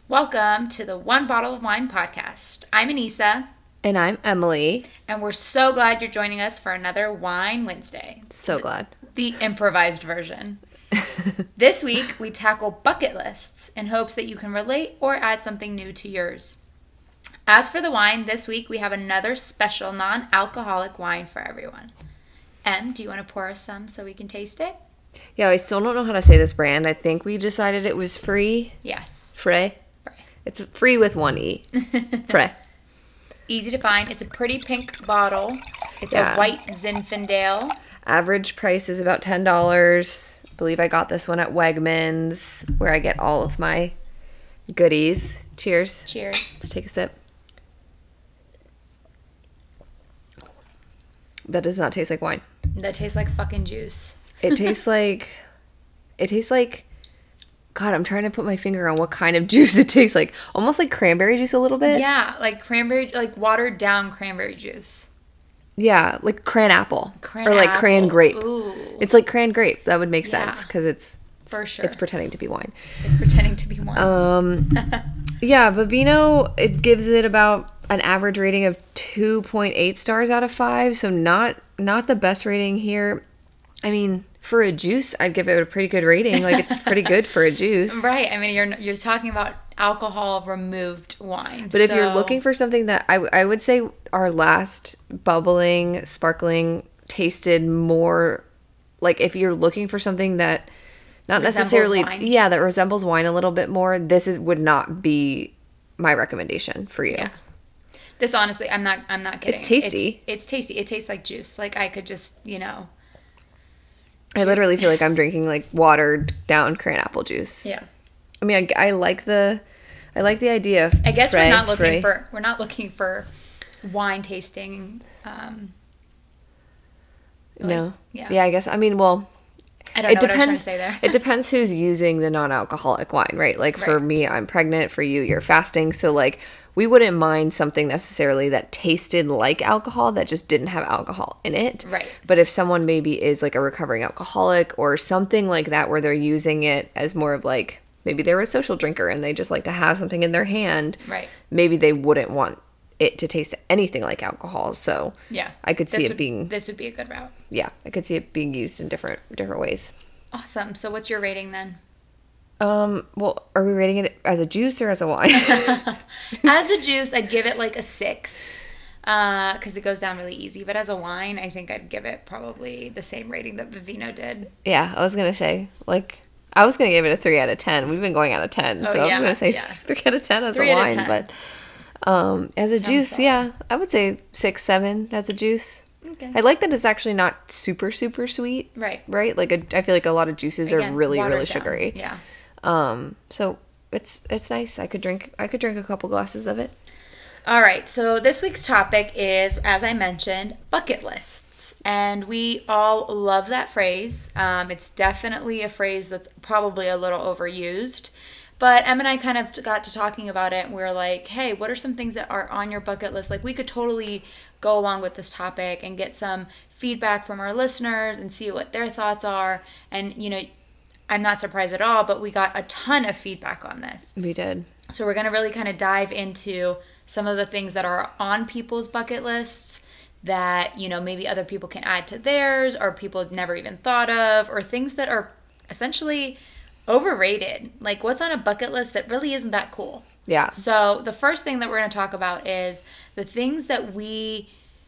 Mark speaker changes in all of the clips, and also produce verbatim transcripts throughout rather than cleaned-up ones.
Speaker 1: Welcome to the One Bottle of Wine podcast. I'm Anissa.
Speaker 2: And I'm Emily.
Speaker 1: And we're so glad you're joining us for another Wine Wednesday.
Speaker 2: So glad.
Speaker 1: The improvised version. This week, we tackle bucket lists in hopes that you can relate or add something new to yours. As for the wine, this week we have another special non-alcoholic wine for everyone. Em, do you want to pour us some so we can taste it?
Speaker 2: Yeah, I still don't know how to say this brand. I think we decided it was free.
Speaker 1: Yes.
Speaker 2: Frey.
Speaker 1: Frey.
Speaker 2: It's free with one E. Frey.
Speaker 1: Easy to find. It's a pretty pink bottle. It's
Speaker 2: Yeah.
Speaker 1: a white Zinfandel.
Speaker 2: Average price is about ten dollars. I believe I got this one at Wegmans, where I get all of my goodies. Cheers.
Speaker 1: Cheers.
Speaker 2: Let's take a sip. That does not taste like wine.
Speaker 1: That tastes like fucking juice.
Speaker 2: It tastes like, it tastes like, God, I'm trying to put my finger on what kind of juice it tastes like. Almost like cranberry juice a little bit.
Speaker 1: Yeah, like cranberry, like watered down cranberry juice.
Speaker 2: Yeah, like cran apple.
Speaker 1: Cran
Speaker 2: or like
Speaker 1: apple.
Speaker 2: cran grape.
Speaker 1: Ooh.
Speaker 2: It's like cran grape. That would make
Speaker 1: Yeah.
Speaker 2: sense because it's,
Speaker 1: For sure.
Speaker 2: it's pretending to be wine.
Speaker 1: It's pretending to be wine.
Speaker 2: Um, yeah, Vivino, it gives it about an average rating of two point eight stars out of five. So not not the best rating here. I mean, for a juice, I'd give it a pretty good rating. Like, it's pretty good for a juice.
Speaker 1: Right. I mean, you're you're talking about alcohol removed wine.
Speaker 2: But if you're
Speaker 1: so-
Speaker 2: looking for something that I, I would say our last bubbling, sparkling tasted more like if you're looking for something that not
Speaker 1: Resembles
Speaker 2: necessarily,
Speaker 1: wine.
Speaker 2: yeah, that resembles wine a little bit more, this is would not be my recommendation for you.
Speaker 1: Yeah. This honestly, I'm not. I'm not kidding.
Speaker 2: It's tasty.
Speaker 1: It's, it's tasty. It tastes like juice. Like I could just, you know.
Speaker 2: I literally feel like I'm drinking like watered down cran apple juice.
Speaker 1: Yeah.
Speaker 2: I mean, I, I like the, I like the idea of
Speaker 1: I guess
Speaker 2: Frey,
Speaker 1: we're not looking
Speaker 2: Frey.
Speaker 1: for we're not looking for wine tasting. Um,
Speaker 2: No.
Speaker 1: like, yeah.
Speaker 2: Yeah, I guess. I mean, well,
Speaker 1: I don't know
Speaker 2: it
Speaker 1: what I was trying to
Speaker 2: depends.
Speaker 1: say there.
Speaker 2: It depends who's using the non-alcoholic wine, right? Like for
Speaker 1: Right.
Speaker 2: me, I'm pregnant. For you, you're fasting. So like, we wouldn't mind something necessarily that tasted like alcohol that just didn't have alcohol in it.
Speaker 1: Right.
Speaker 2: But if someone maybe is like a recovering alcoholic or something like that, where they're using it as more of like maybe they're a social drinker and they just like to have something in their hand,
Speaker 1: Right.
Speaker 2: maybe they wouldn't want it to taste anything like alcohol. So
Speaker 1: Yeah.
Speaker 2: I could see
Speaker 1: This
Speaker 2: it
Speaker 1: would-
Speaker 2: being
Speaker 1: This would be a good route.
Speaker 2: yeah, I could see it being used in different different ways.
Speaker 1: Awesome. So what's your rating then?
Speaker 2: Um, well, are we rating it as a juice or as a wine?
Speaker 1: As a juice, I'd give it like a six, uh, because it goes down really easy. But as a wine, I think I'd give it probably the same rating that Vivino did.
Speaker 2: Yeah, I was gonna say, like, I was gonna give it a three out of ten. We've been going out of ten,
Speaker 1: Oh,
Speaker 2: so I
Speaker 1: yeah,
Speaker 2: was gonna say
Speaker 1: yeah.
Speaker 2: three out of ten as
Speaker 1: Three
Speaker 2: a
Speaker 1: out of
Speaker 2: wine.
Speaker 1: ten.
Speaker 2: But um, as a
Speaker 1: Sounds
Speaker 2: juice,
Speaker 1: solid.
Speaker 2: yeah, I would say six, seven as a juice.
Speaker 1: Okay.
Speaker 2: I like that it's actually not super, super sweet.
Speaker 1: Right.
Speaker 2: Right. Like, a, I feel like a lot of juices
Speaker 1: Again,
Speaker 2: are really,
Speaker 1: watered
Speaker 2: really
Speaker 1: down.
Speaker 2: sugary.
Speaker 1: Yeah.
Speaker 2: Um, so it's it's nice. I could drink. I could drink a couple glasses of it.
Speaker 1: All right, so this week's topic is, as I mentioned, bucket lists. And we all love that phrase. Um, it's definitely a phrase that's probably a little overused. But Em and I kind of got to talking about it, and we were like, hey, what are some things that are on your bucket list? Like, we could totally go along with this topic and get some feedback from our listeners and see what their thoughts are. And, you know, I'm not surprised at all, but we got a ton of feedback on this.
Speaker 2: We did.
Speaker 1: So we're going to really kind of dive into some of the things that are on people's bucket lists that, you know, maybe other people can add to theirs or people have never even thought of, or things that are essentially overrated. Like, what's on a bucket list that really isn't that cool?
Speaker 2: Yeah.
Speaker 1: So the first thing that we're going to talk about is the things that we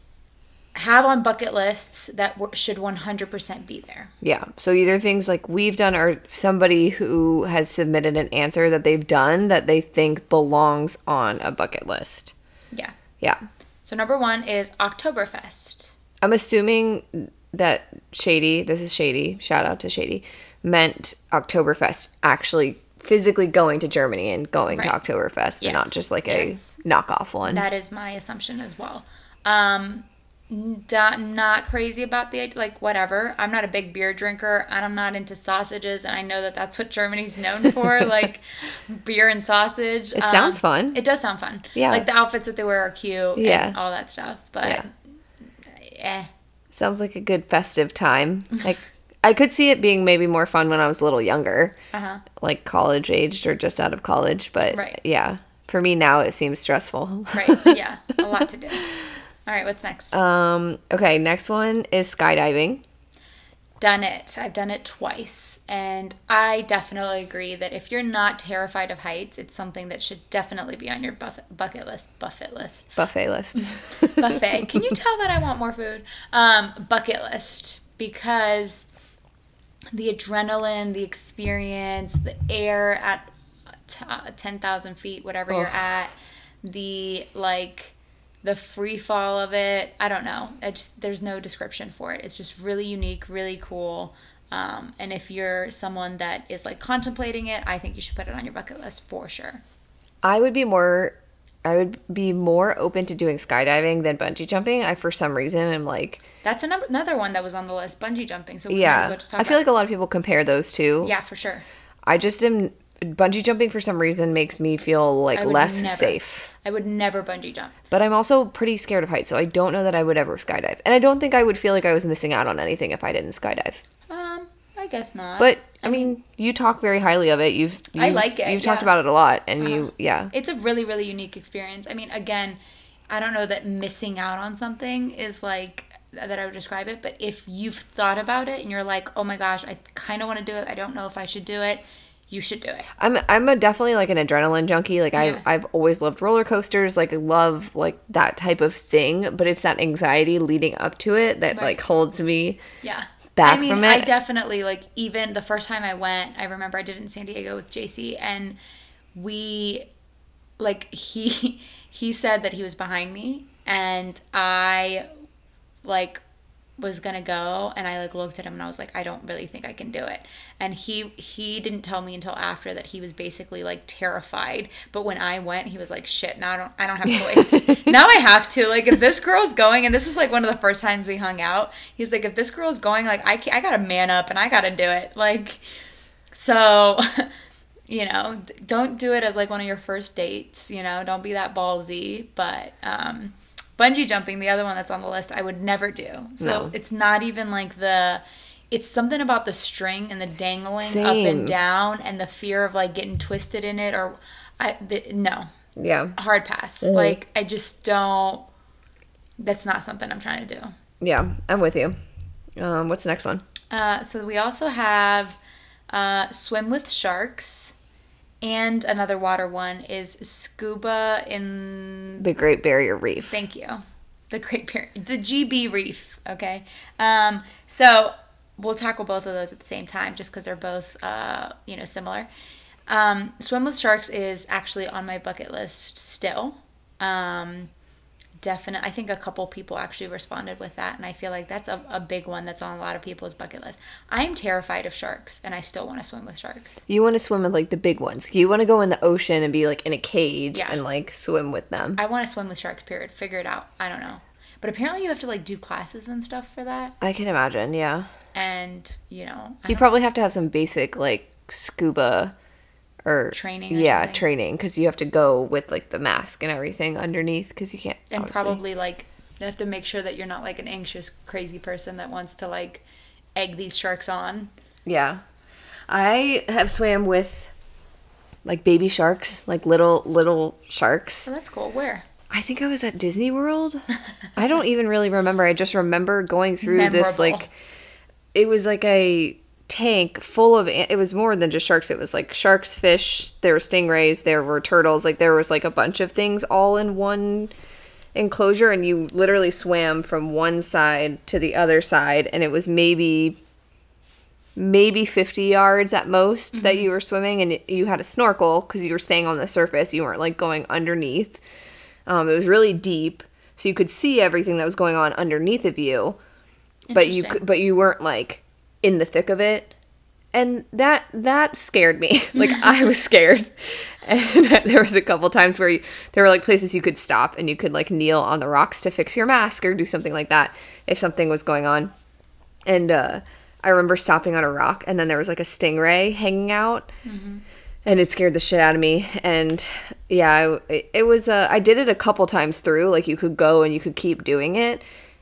Speaker 1: have on bucket lists that w- should one hundred percent be there.
Speaker 2: Yeah. So either things like we've done or somebody who has submitted an answer that they've done that they think belongs on a bucket list.
Speaker 1: Yeah.
Speaker 2: Yeah.
Speaker 1: So number one is Oktoberfest.
Speaker 2: I'm assuming that Shady, this is Shady, shout out to Shady, meant Oktoberfest actually physically going to Germany and going
Speaker 1: Right.
Speaker 2: to Oktoberfest
Speaker 1: Yes.
Speaker 2: and not just like
Speaker 1: Yes.
Speaker 2: a knockoff one.
Speaker 1: That is my assumption as well. Um, da- not crazy about the like whatever. I'm not a big beer drinker, and I'm not into sausages, and I know that that's what Germany's known for, like beer and sausage.
Speaker 2: It sounds fun.
Speaker 1: It does sound fun.
Speaker 2: Yeah.
Speaker 1: like the outfits that they wear are cute.
Speaker 2: Yeah.
Speaker 1: and all that stuff. But
Speaker 2: Yeah.
Speaker 1: eh,
Speaker 2: Sounds like a good festive time. Like I could see it being maybe more fun when I was a little younger,
Speaker 1: Uh-huh.
Speaker 2: like college aged or just out of college. But
Speaker 1: Right.
Speaker 2: yeah, for me now it seems stressful.
Speaker 1: Right. Yeah. A lot to do. All right. What's next?
Speaker 2: Um, okay, next one is skydiving.
Speaker 1: Done it. I've done it twice. And I definitely agree that if you're not terrified of heights, it's something that should definitely be on your buffet, bucket list. Buffet list.
Speaker 2: Buffet list.
Speaker 1: Buffet. Can you tell that I want more food? Um, bucket list. Because the adrenaline, the experience, the air at t- uh, ten thousand feet, whatever you're
Speaker 2: Ugh.
Speaker 1: at, the, like... the free fall of it, I don't know. I just there's no description for it. It's just really unique, really cool. Um, and if you're someone that is like contemplating it, I think you should put it on your bucket list for sure.
Speaker 2: I would be more I would be more open to doing skydiving than bungee jumping. I for some reason am like
Speaker 1: That's another another one that was on the list, bungee jumping. So we might as
Speaker 2: yeah.
Speaker 1: well just talk
Speaker 2: I feel
Speaker 1: about
Speaker 2: like a lot of people compare those two.
Speaker 1: Yeah, for sure.
Speaker 2: I just am bungee jumping for some reason makes me feel like
Speaker 1: I would
Speaker 2: less
Speaker 1: never-
Speaker 2: safe.
Speaker 1: I would never bungee jump.
Speaker 2: But I'm also pretty scared of heights, so I don't know that I would ever skydive. And I don't think I would feel like I was missing out on anything if I didn't skydive.
Speaker 1: Um, I guess not.
Speaker 2: But I mean, you talk very highly of it. You've, you've
Speaker 1: I like it,
Speaker 2: You've talked
Speaker 1: yeah.
Speaker 2: about it a lot, and
Speaker 1: Uh-huh.
Speaker 2: you yeah.
Speaker 1: It's a really, really unique experience. I mean, again, I don't know that missing out on something is like that I would describe it, but if you've thought about it and you're like, oh my gosh, I kind of want to do it, I don't know if I should do it, you should do it.
Speaker 2: I'm I'm a definitely like an adrenaline junkie. Like
Speaker 1: Yeah.
Speaker 2: I I've always loved roller coasters. Like I love like that type of thing. But it's that anxiety leading up to it that
Speaker 1: Right.
Speaker 2: like holds me
Speaker 1: Yeah.
Speaker 2: back
Speaker 1: I mean,
Speaker 2: from
Speaker 1: I
Speaker 2: it.
Speaker 1: definitely, like, even the first time I went, I remember I did it in San Diego with J C, and we, like, he, he said that he was behind me, and I, like, was gonna go, and I, like, looked at him, and I was like, I don't really think I can do it. And he, he didn't tell me until after that he was basically, like, terrified, but when I went, he was like, shit, now I don't, I don't have a choice. Now I have to, like, if this girl's going, and this is, like, one of the first times we hung out, he's like, if this girl's going, like, I, can't, I gotta man up, and I gotta do it, like, so, you know, d- don't do it as, like, one of your first dates, you know, don't be that ballsy, but, um, bungee jumping, the other one that's on the list, I would never do. So
Speaker 2: No.
Speaker 1: it's not even like the, it's something about the string and the dangling up
Speaker 2: Same.
Speaker 1: and down and the fear of like getting twisted in it or, I, the, no,
Speaker 2: Yeah.
Speaker 1: hard pass.
Speaker 2: Mm-hmm.
Speaker 1: Like I just don't, that's not something I'm trying to do.
Speaker 2: Yeah. I'm with you. Um, what's the next one?
Speaker 1: Uh, so we also have uh, swim with sharks. And another water one is scuba in
Speaker 2: The Great Barrier Reef.
Speaker 1: Thank you. The Great Barrier, the G B Reef. Okay. Um, so we'll tackle both of those at the same time, just because they're both, uh, you know, similar. Um, swim with sharks is actually on my bucket list still. Um, definite. I think a couple people actually responded with that, and I feel like that's a, a big one that's on a lot of people's bucket list. I am terrified of sharks, and I still want to swim with sharks.
Speaker 2: You want to swim with like the big ones. You want to go in the ocean and be like in a cage
Speaker 1: Yeah.
Speaker 2: and like swim with them.
Speaker 1: I want to swim with sharks. Period. Figure it out. I don't know, but apparently you have to like do classes and stuff for that.
Speaker 2: I can imagine. Yeah.
Speaker 1: And you know, I
Speaker 2: You
Speaker 1: don't-
Speaker 2: probably have to have some basic like scuba or
Speaker 1: Training or
Speaker 2: yeah,
Speaker 1: something.
Speaker 2: training because you have to go with like the mask and everything underneath because you can't.
Speaker 1: and
Speaker 2: obviously.
Speaker 1: probably like you have to make sure that you're not like an anxious, crazy person that wants to like egg these sharks on.
Speaker 2: Yeah. I have swam with like baby sharks, like little little sharks.
Speaker 1: So that's cool. Where?
Speaker 2: I think I was at Disney World. I don't even really remember. I just remember going through this
Speaker 1: Memorable.
Speaker 2: like it was like a tank full of it was more than just sharks. It was like sharks, fish, there were stingrays, there were turtles, like there was like a bunch of things all in one enclosure, and you literally swam from one side to the other side, and it was maybe maybe fifty yards at most
Speaker 1: Mm-hmm.
Speaker 2: that you were swimming, and it, you had a snorkel because you were staying on the surface. You weren't like going underneath. Um, it was really deep, so you could see everything that was going on underneath of you, but you
Speaker 1: Interesting.
Speaker 2: could, but you weren't like in the thick of it, and that that scared me. Like I was scared, and there was a couple times where you, there were like places you could stop and you could like kneel on the rocks to fix your mask or do something like that if something was going on, and uh, I remember stopping on a rock and then there was like a stingray hanging out.
Speaker 1: Mm-hmm.
Speaker 2: And it scared the shit out of me. And yeah, I, it was, uh, I did it a couple times through. Like you could go and you could keep doing it.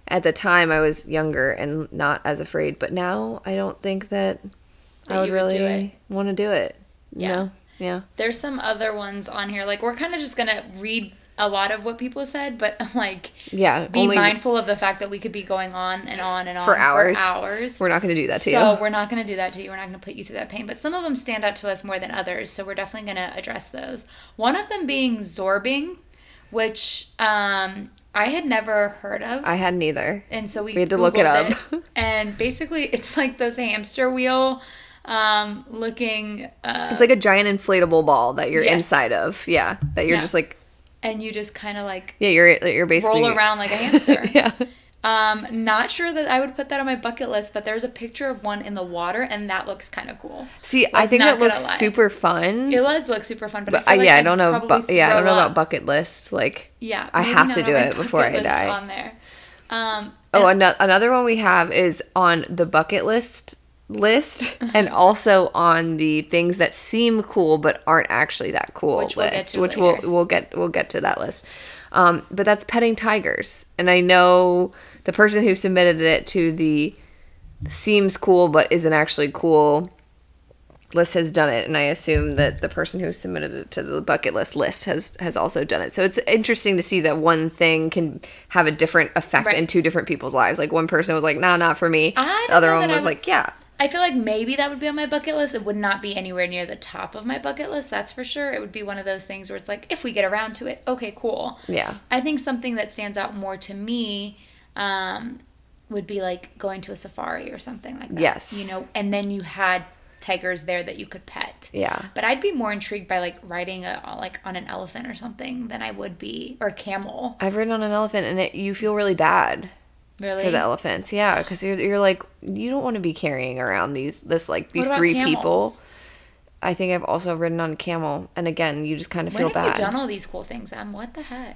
Speaker 2: at the time I was younger and not as afraid, but now I don't think that, that I would really want to do it. Yeah. You know? Yeah.
Speaker 1: There's some other ones on here. Like, we're kind of just going to read a lot of what people said, but, like,
Speaker 2: yeah,
Speaker 1: be mindful of the fact that we could be going on and on and on
Speaker 2: for hours.
Speaker 1: For hours.
Speaker 2: We're not going to do that to
Speaker 1: so
Speaker 2: you.
Speaker 1: So we're not going to do that to you. We're not going to put you through that pain. But some of them stand out to us more than others, so we're definitely going to address those. One of them being zorbing, which um, I had never heard of.
Speaker 2: I hadn't either.
Speaker 1: And so we,
Speaker 2: we had to
Speaker 1: Googled
Speaker 2: look it up.
Speaker 1: It, and basically, it's like those hamster wheel um, looking... Uh,
Speaker 2: it's like a giant inflatable ball that you're
Speaker 1: yes.
Speaker 2: inside of. Yeah. That you're
Speaker 1: yeah.
Speaker 2: just like...
Speaker 1: And you just kind of like...
Speaker 2: Yeah, you're you're basically...
Speaker 1: roll around like a hamster.
Speaker 2: yeah.
Speaker 1: Um, not sure that I would put that on my bucket list, but there's a picture of one in the water, and that looks kind of cool.
Speaker 2: See,
Speaker 1: like,
Speaker 2: I think that looks super fun.
Speaker 1: It does look super fun, but,
Speaker 2: but
Speaker 1: I feel
Speaker 2: uh,
Speaker 1: like
Speaker 2: yeah,
Speaker 1: I'd
Speaker 2: I don't know. Bu- yeah, I don't know
Speaker 1: up.
Speaker 2: about bucket list. Like,
Speaker 1: yeah,
Speaker 2: I have to do it before I die.
Speaker 1: On there. Um,
Speaker 2: oh, an- another one we have is on the bucket list list, and also on the things that seem cool but aren't actually that cool
Speaker 1: which we'll
Speaker 2: list,
Speaker 1: get
Speaker 2: which
Speaker 1: later.
Speaker 2: we'll we'll get we'll get to that list. Um, but that's petting tigers, and I know the person who submitted it to the seems cool but isn't actually cool list has done it, and I assume that the person who submitted it to the bucket list list has has also done it. So it's interesting to see that one thing can have a different effect
Speaker 1: right.
Speaker 2: in two different people's lives. Like one person was like, "Nah, not for me."
Speaker 1: I
Speaker 2: The other
Speaker 1: don't know
Speaker 2: one
Speaker 1: that
Speaker 2: was
Speaker 1: I would-
Speaker 2: like, "Yeah."
Speaker 1: I feel like maybe that would be on my bucket list. It would not be anywhere near the top of my bucket list, that's for sure. It would be one of those things where it's like, if we get around to it, okay, cool.
Speaker 2: Yeah.
Speaker 1: I think something that stands out more to me um, would be like going to a safari or something like that.
Speaker 2: Yes.
Speaker 1: You know, and then you had tigers there that you could pet.
Speaker 2: Yeah.
Speaker 1: But I'd be more intrigued by like riding a, like on an elephant or something than I would be, or a camel.
Speaker 2: I've ridden on an elephant, and it, you feel really bad.
Speaker 1: Really?
Speaker 2: For the elephants, yeah, because you're, you're like, you don't want to be carrying around these this like these three
Speaker 1: camels?
Speaker 2: people. I think I've also ridden on a camel, and again, you just kind of
Speaker 1: when
Speaker 2: feel
Speaker 1: have
Speaker 2: bad.
Speaker 1: you done all these cool things, Em? What the heck?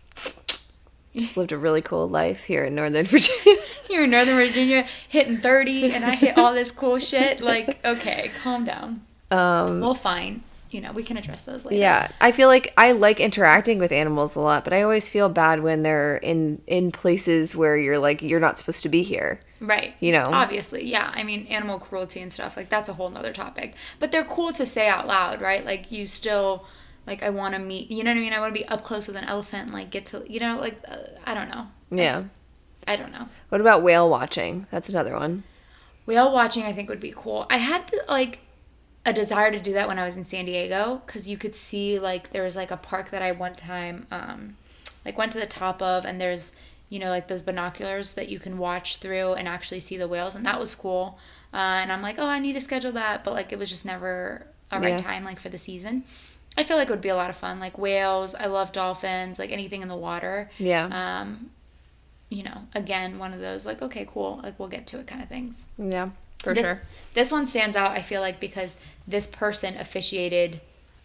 Speaker 2: Just lived a really cool life here in Northern Virginia.
Speaker 1: You're in Northern Virginia hitting thirty, and I hit all this cool shit. Like, okay, calm down.
Speaker 2: Um,
Speaker 1: well, fine. You know, we can address those later.
Speaker 2: Yeah, I feel like I like interacting with animals a lot, but I always feel bad when they're in in places where you're like, you're not supposed to be here.
Speaker 1: Right.
Speaker 2: You know?
Speaker 1: Obviously, yeah. I mean, animal cruelty and stuff, like, that's a whole nother topic. But they're cool to say out loud, right? Like, you still, like, I want to meet, you know what I mean? I want to be up close with an elephant and, like, get to, you know, like, uh, I don't know.
Speaker 2: Yeah.
Speaker 1: I, I don't know.
Speaker 2: What about whale watching? That's another one.
Speaker 1: Whale watching, I think, would be cool. I had, like, a desire to do that when I was in San Diego, because you could see, like, there was like a park that I one time um like went to the top of, and there's, you know, like those binoculars that you can watch through and actually see the whales, and that was cool. Uh, and I'm like, oh, I need to schedule that, but like it was just never a right
Speaker 2: Yeah.
Speaker 1: time, like, for the season. I feel like it would be a lot of fun, like whales. I love dolphins, like anything in the water.
Speaker 2: Yeah.
Speaker 1: Um, you know, again, one of those like, okay, cool, like we'll get to it kind of things.
Speaker 2: Yeah, for
Speaker 1: This,
Speaker 2: sure.
Speaker 1: This one stands out, I feel like, because this person officiated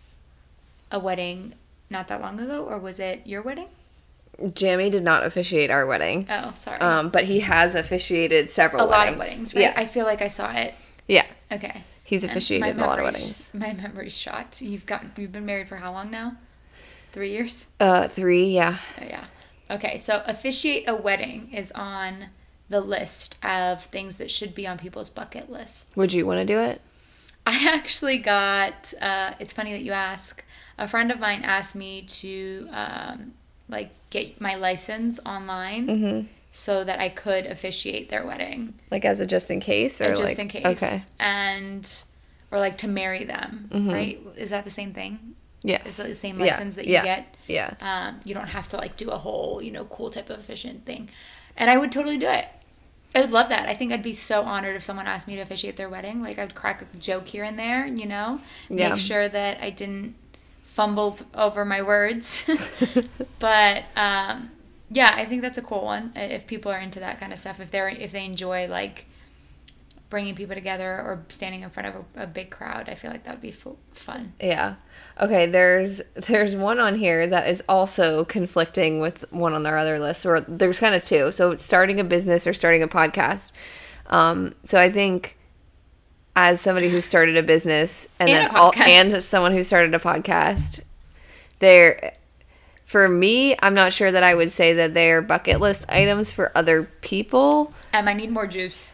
Speaker 1: a wedding not that long ago, or was it your wedding?
Speaker 2: Jamie did not officiate our wedding.
Speaker 1: Oh, sorry.
Speaker 2: Um, but he has officiated several
Speaker 1: a
Speaker 2: weddings.
Speaker 1: lot of weddings, right?
Speaker 2: Yeah.
Speaker 1: I feel like I saw it.
Speaker 2: Yeah.
Speaker 1: Okay.
Speaker 2: He's
Speaker 1: And
Speaker 2: officiated
Speaker 1: my
Speaker 2: a lot of
Speaker 1: memory's-
Speaker 2: weddings.
Speaker 1: My memory's shot. You've got you've been married for how long now? Three years?
Speaker 2: Uh, three, yeah.
Speaker 1: Oh, yeah. Okay, so officiate a wedding is on the list of things that should be on people's bucket lists.
Speaker 2: Would you want to do it?
Speaker 1: I actually got, uh, it's funny that you ask, a friend of mine asked me to, um, like, get my license online
Speaker 2: Mm-hmm.
Speaker 1: so that I could officiate their wedding.
Speaker 2: Like as a just in case? Or
Speaker 1: Uh, just
Speaker 2: like,
Speaker 1: in case.
Speaker 2: Okay.
Speaker 1: And, or like to marry them,
Speaker 2: Mhm.
Speaker 1: right? Is that the same thing?
Speaker 2: Yes.
Speaker 1: Is it the same
Speaker 2: Yeah.
Speaker 1: license that you
Speaker 2: Yeah.
Speaker 1: get?
Speaker 2: Yeah.
Speaker 1: Um, you don't have to like do a whole, you know, cool type of efficient thing. And I would totally do it. I would love that. I think I'd be so honored if someone asked me to officiate their wedding. Like, I'd crack a joke here and there, you know?
Speaker 2: Yeah.
Speaker 1: Make sure that I didn't fumble th- over my words. But, um, yeah, I think that's a cool one. If people are into that kind of stuff, if they're, if they enjoy, like, bringing people together or standing in front of a, a big crowd, I feel like that would be f- fun.
Speaker 2: Yeah. Okay, there's there's one on here that is also conflicting with one on our other list, or there's kind of two. So it's starting a business or starting a podcast. Um, so I think as somebody who started a business and,
Speaker 1: And
Speaker 2: then
Speaker 1: a
Speaker 2: all,
Speaker 1: podcast.
Speaker 2: and someone who started a podcast, there For me, I'm not sure that I would say that they're bucket list items for other people.
Speaker 1: Um, I need more juice.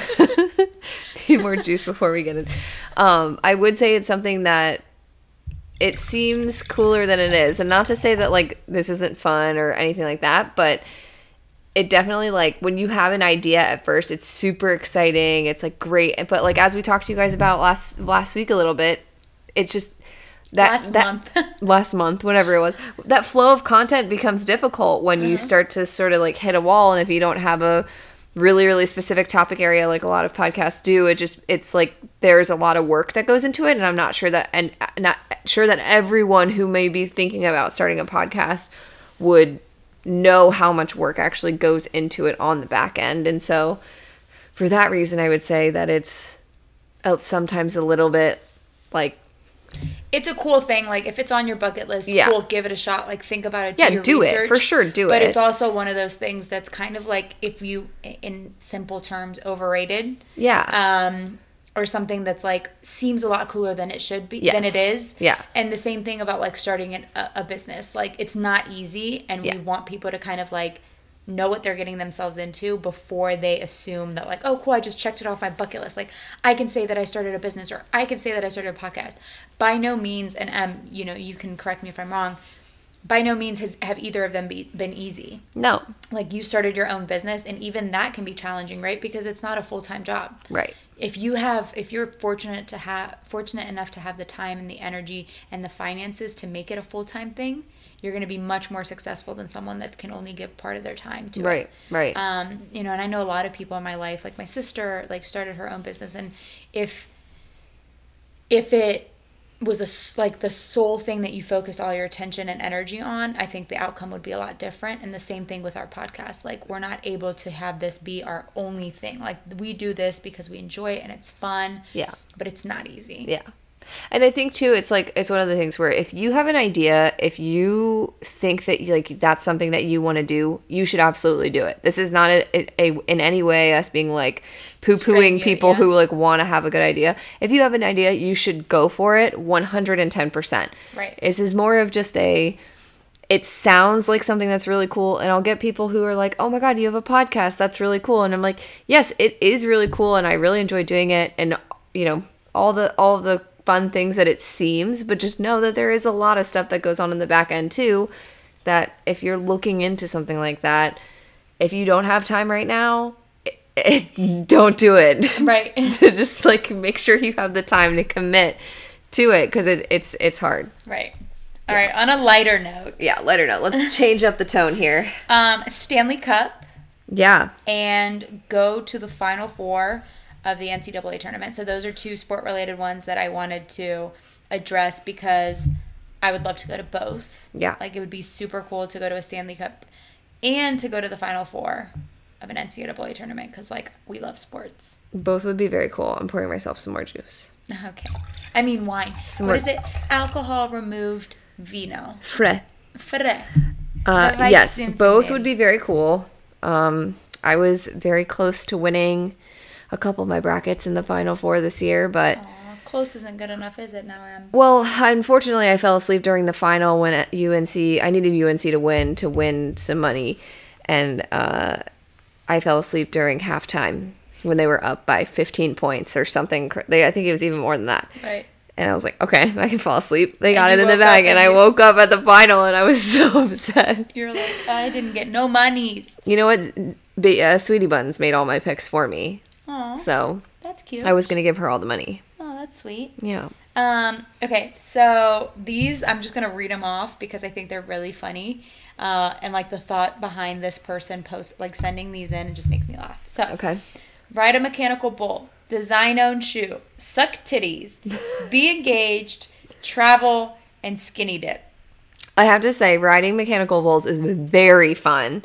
Speaker 2: Need more juice before we get it. Um, I would say it's something that it seems cooler than it is. And not to say that, like, this isn't fun or anything like that, but it definitely, like, when you have an idea at first, it's super exciting. It's, like, great. But, like, as we talked to you guys about last last week a little bit, it's just... That,
Speaker 1: last
Speaker 2: that,
Speaker 1: month.
Speaker 2: last month, whatever it was. That flow of content becomes difficult when uh-huh. you start to sort of, like, hit a wall. And if you don't have a really, really specific topic area like a lot of podcasts do, it just, it's like there's a lot of work that goes into it. And I'm not sure that, and not sure that everyone who may be thinking about starting a podcast would know how much work actually goes into it on the back end. And so for that reason, I would say that it's sometimes a little bit like,
Speaker 1: it's a cool thing. Like, if it's on your bucket list,
Speaker 2: yeah.
Speaker 1: cool, give it a shot. Like, think about it. Do
Speaker 2: yeah,
Speaker 1: your
Speaker 2: do
Speaker 1: research.
Speaker 2: it. For sure, do
Speaker 1: but
Speaker 2: it.
Speaker 1: But it's also one of those things that's kind of like, if you, in simple terms, overrated.
Speaker 2: Yeah.
Speaker 1: Um, or something that's, like, seems a lot cooler than it should be,
Speaker 2: yes.
Speaker 1: than it is.
Speaker 2: Yeah.
Speaker 1: And the same thing about, like, starting an, a, a business. Like, it's not easy, and
Speaker 2: yeah.
Speaker 1: we want people to kind of, like, know what they're getting themselves into before they assume that, like, oh, cool, I just checked it off my bucket list. Like, I can say that I started a business, or I can say that I started a podcast. By no means, and um, you know, you can correct me if I'm wrong, by no means has have either of them be, been easy.
Speaker 2: No.
Speaker 1: Like, you started your own business, and even that can be challenging, right? Because it's not a full-time job.
Speaker 2: Right.
Speaker 1: If you have, if you're fortunate to have, fortunate enough to have the time and the energy and the finances to make it a full-time thing, you're going to be much more successful than someone that can only give part of their time to
Speaker 2: right,
Speaker 1: it.
Speaker 2: Right, right.
Speaker 1: Um, you know, and I know a lot of people in my life, like my sister, like started her own business, and if if it was a, like the sole thing that you focused all your attention and energy on, I think the outcome would be a lot different. And the same thing with our podcast. Like, we're not able to have this be our only thing. Like, we do this because we enjoy it and it's fun.
Speaker 2: Yeah.
Speaker 1: But it's not easy.
Speaker 2: Yeah. And I think too, it's like, it's one of the things where if you have an idea, if you think that like that's something that you want to do, you should absolutely do it. This is not a, a, a in any way us being like poo-pooing people yeah. who like want to have a good idea. If you have an idea, you should go for it one hundred ten percent.
Speaker 1: Right.
Speaker 2: This is more of just a, it sounds like something that's really cool. And I'll get people who are like, oh my God, you have a podcast. That's really cool. And I'm like, yes, it is really cool. And I really enjoy doing it. And you know, all the, all the, fun things that it seems, but just know that there is a lot of stuff that goes on in the back end too, that if you're looking into something like that, if you don't have time right now, it, it, don't do it.
Speaker 1: Right.
Speaker 2: To just like make sure you have the time to commit to it, because it, it's it's hard.
Speaker 1: Right. All yeah. right. On a lighter note.
Speaker 2: Yeah, lighter note. Let's change up the tone here.
Speaker 1: Um, Stanley Cup.
Speaker 2: Yeah.
Speaker 1: And go to the Final Four of the N C double A tournament. So those are two sport-related ones that I wanted to address because I would love to go to both.
Speaker 2: Yeah.
Speaker 1: Like, it would be super cool to go to a Stanley Cup and to go to the Final Four of an N C double A tournament because, like, we love sports.
Speaker 2: Both would be very cool. I'm pouring myself some more juice.
Speaker 1: Okay. I mean wine.
Speaker 2: Some
Speaker 1: what
Speaker 2: more...
Speaker 1: is it? Alcohol-removed vino.
Speaker 2: Fre.
Speaker 1: Fre.
Speaker 2: Uh, yes, both would be very cool. Um, I was very close to winning a couple of my brackets in the Final Four this year, but
Speaker 1: Aww, close isn't good enough, is it? Now I'm
Speaker 2: well. Unfortunately, I fell asleep during the final when at U N C. I needed U N C to win to win some money, and uh, I fell asleep during halftime when they were up by fifteen points or something. They, I think it was even more than that.
Speaker 1: Right.
Speaker 2: And I was like, okay, I can fall asleep. They got
Speaker 1: and
Speaker 2: it in the bag, and, and I woke up at the final, and I was so upset.
Speaker 1: You're like, I didn't get no monies.
Speaker 2: You know what? B- uh, Sweetie Buns made all my picks for me.
Speaker 1: Aww,
Speaker 2: so
Speaker 1: that's cute.
Speaker 2: I was going to give her all the money.
Speaker 1: Oh, that's sweet.
Speaker 2: Yeah.
Speaker 1: Um. Okay, so these, I'm just going to read them off because I think they're really funny. Uh, and, like, the thought behind this person post, like, sending these in, it just makes me laugh. So,
Speaker 2: okay.
Speaker 1: Ride a mechanical bull. Design own shoe. Suck titties. Be engaged. Travel. And skinny dip.
Speaker 2: I have to say, riding mechanical bulls is very fun.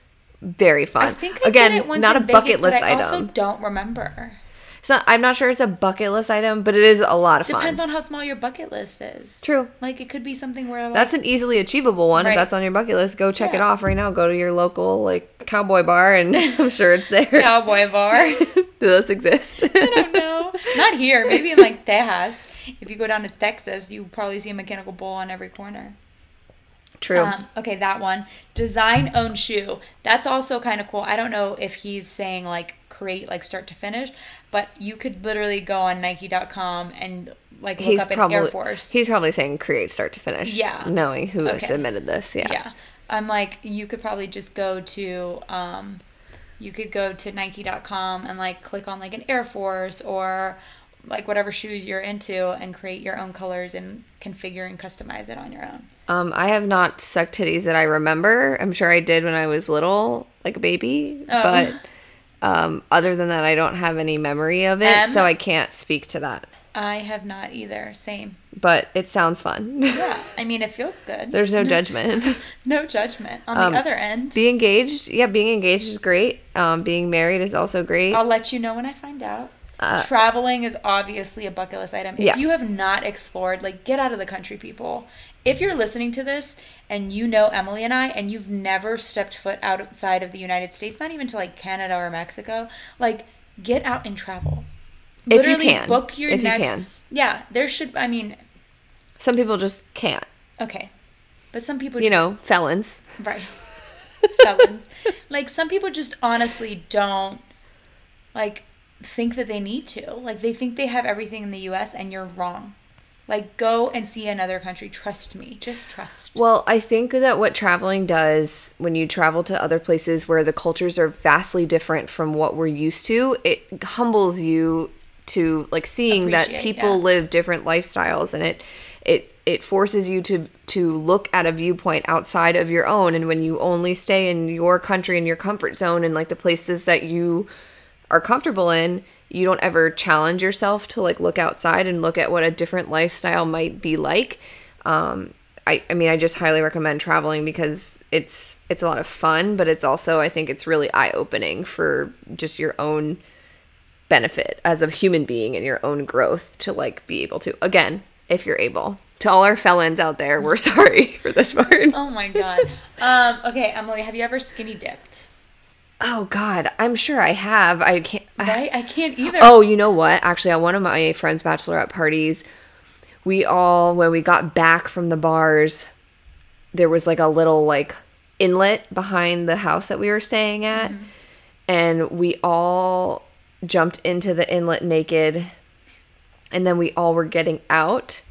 Speaker 2: Very fun.
Speaker 1: I think I
Speaker 2: Again,
Speaker 1: did it once
Speaker 2: not
Speaker 1: in
Speaker 2: a bucket
Speaker 1: Vegas,
Speaker 2: list
Speaker 1: but I
Speaker 2: item.
Speaker 1: also don't remember.
Speaker 2: So I'm not sure it's a bucket list item, but it is a lot of fun.
Speaker 1: Depends on how small your bucket list is.
Speaker 2: True.
Speaker 1: Like, it could be something where, like,
Speaker 2: that's an easily achievable one.
Speaker 1: Right.
Speaker 2: If that's on your bucket list, go check
Speaker 1: Yeah.
Speaker 2: it off right now. Go to your local like cowboy bar, and I'm sure it's there.
Speaker 1: Cowboy bar.
Speaker 2: Do those exist?
Speaker 1: I don't know. Not here. Maybe in, like, Tejas. If you go down to Texas, you probably see a mechanical bull on every corner.
Speaker 2: True.
Speaker 1: Um, okay, that one. Design own shoe. That's also kind of cool. I don't know if he's saying like create like start to finish, but you could literally go on Nike dot com and like look
Speaker 2: He's
Speaker 1: up
Speaker 2: probably
Speaker 1: an Air Force.
Speaker 2: he's probably saying create start to finish.
Speaker 1: Yeah.
Speaker 2: Knowing who
Speaker 1: Okay.
Speaker 2: submitted this. Yeah.
Speaker 1: Yeah. I'm like, you could probably just go to, um, you could go to Nike dot com and like click on like an Air Force or like whatever shoes you're into and create your own colors and configure and customize it on your own.
Speaker 2: Um, I have not sucked titties that I remember. I'm sure I did when I was little, like a baby.
Speaker 1: Oh.
Speaker 2: But um, other than that, I don't have any memory of it,
Speaker 1: M?
Speaker 2: so I can't speak to that.
Speaker 1: I have not either. Same.
Speaker 2: But it sounds fun.
Speaker 1: Yeah. I mean, it feels good.
Speaker 2: There's no judgment.
Speaker 1: No judgment. On
Speaker 2: Um,
Speaker 1: the other end,
Speaker 2: Being engaged, yeah, being engaged is great. Um, being married is also great.
Speaker 1: I'll let you know when I find out.
Speaker 2: Uh,
Speaker 1: Traveling is obviously a bucket list item. If
Speaker 2: Yeah.
Speaker 1: you have not explored, like, get out of the country, people. If you're listening to this and you know Emily and I and you've never stepped foot outside of the United States, not even to like Canada or Mexico, like, get out and travel.
Speaker 2: If you
Speaker 1: Literally
Speaker 2: can.
Speaker 1: book your
Speaker 2: If you
Speaker 1: next.
Speaker 2: can.
Speaker 1: Yeah, there should. I mean,
Speaker 2: Some people just can't.
Speaker 1: okay, but some people,
Speaker 2: You
Speaker 1: just,
Speaker 2: know, felons.
Speaker 1: right? Felons. Like, some people just honestly don't like think that they need to. Like, they think they have everything in the U S and you're wrong. Like, go and see another country. Trust me. Just trust.
Speaker 2: Well, I think that what traveling does when you travel to other places where the cultures are vastly different from what we're used to, it humbles you to like seeing that
Speaker 1: Appreciate,
Speaker 2: people
Speaker 1: yeah.
Speaker 2: live different lifestyles, and it it it forces you to to look at a viewpoint outside of your own. And when you only stay in your country and your comfort zone and like the places that you are comfortable in, you don't ever challenge yourself to like look outside and look at what a different lifestyle might be like. Um, I, I mean, I just highly recommend traveling because it's it's a lot of fun, but it's also, I think it's really eye-opening for just your own benefit as a human being and your own growth to like be able to, again, if you're able. To all our felons out there, we're sorry for this part.
Speaker 1: Oh my god. Um, okay, Emily, have you ever skinny dipped?
Speaker 2: Oh God, I'm sure I have. I can't.
Speaker 1: Right? I can't either.
Speaker 2: Oh, you know what? Actually, at one of my friend's bachelorette parties, we all, when we got back from the bars, there was like a little like inlet behind the house that we were staying at. Mm-hmm. And we all jumped into the inlet naked. And then we all were getting out.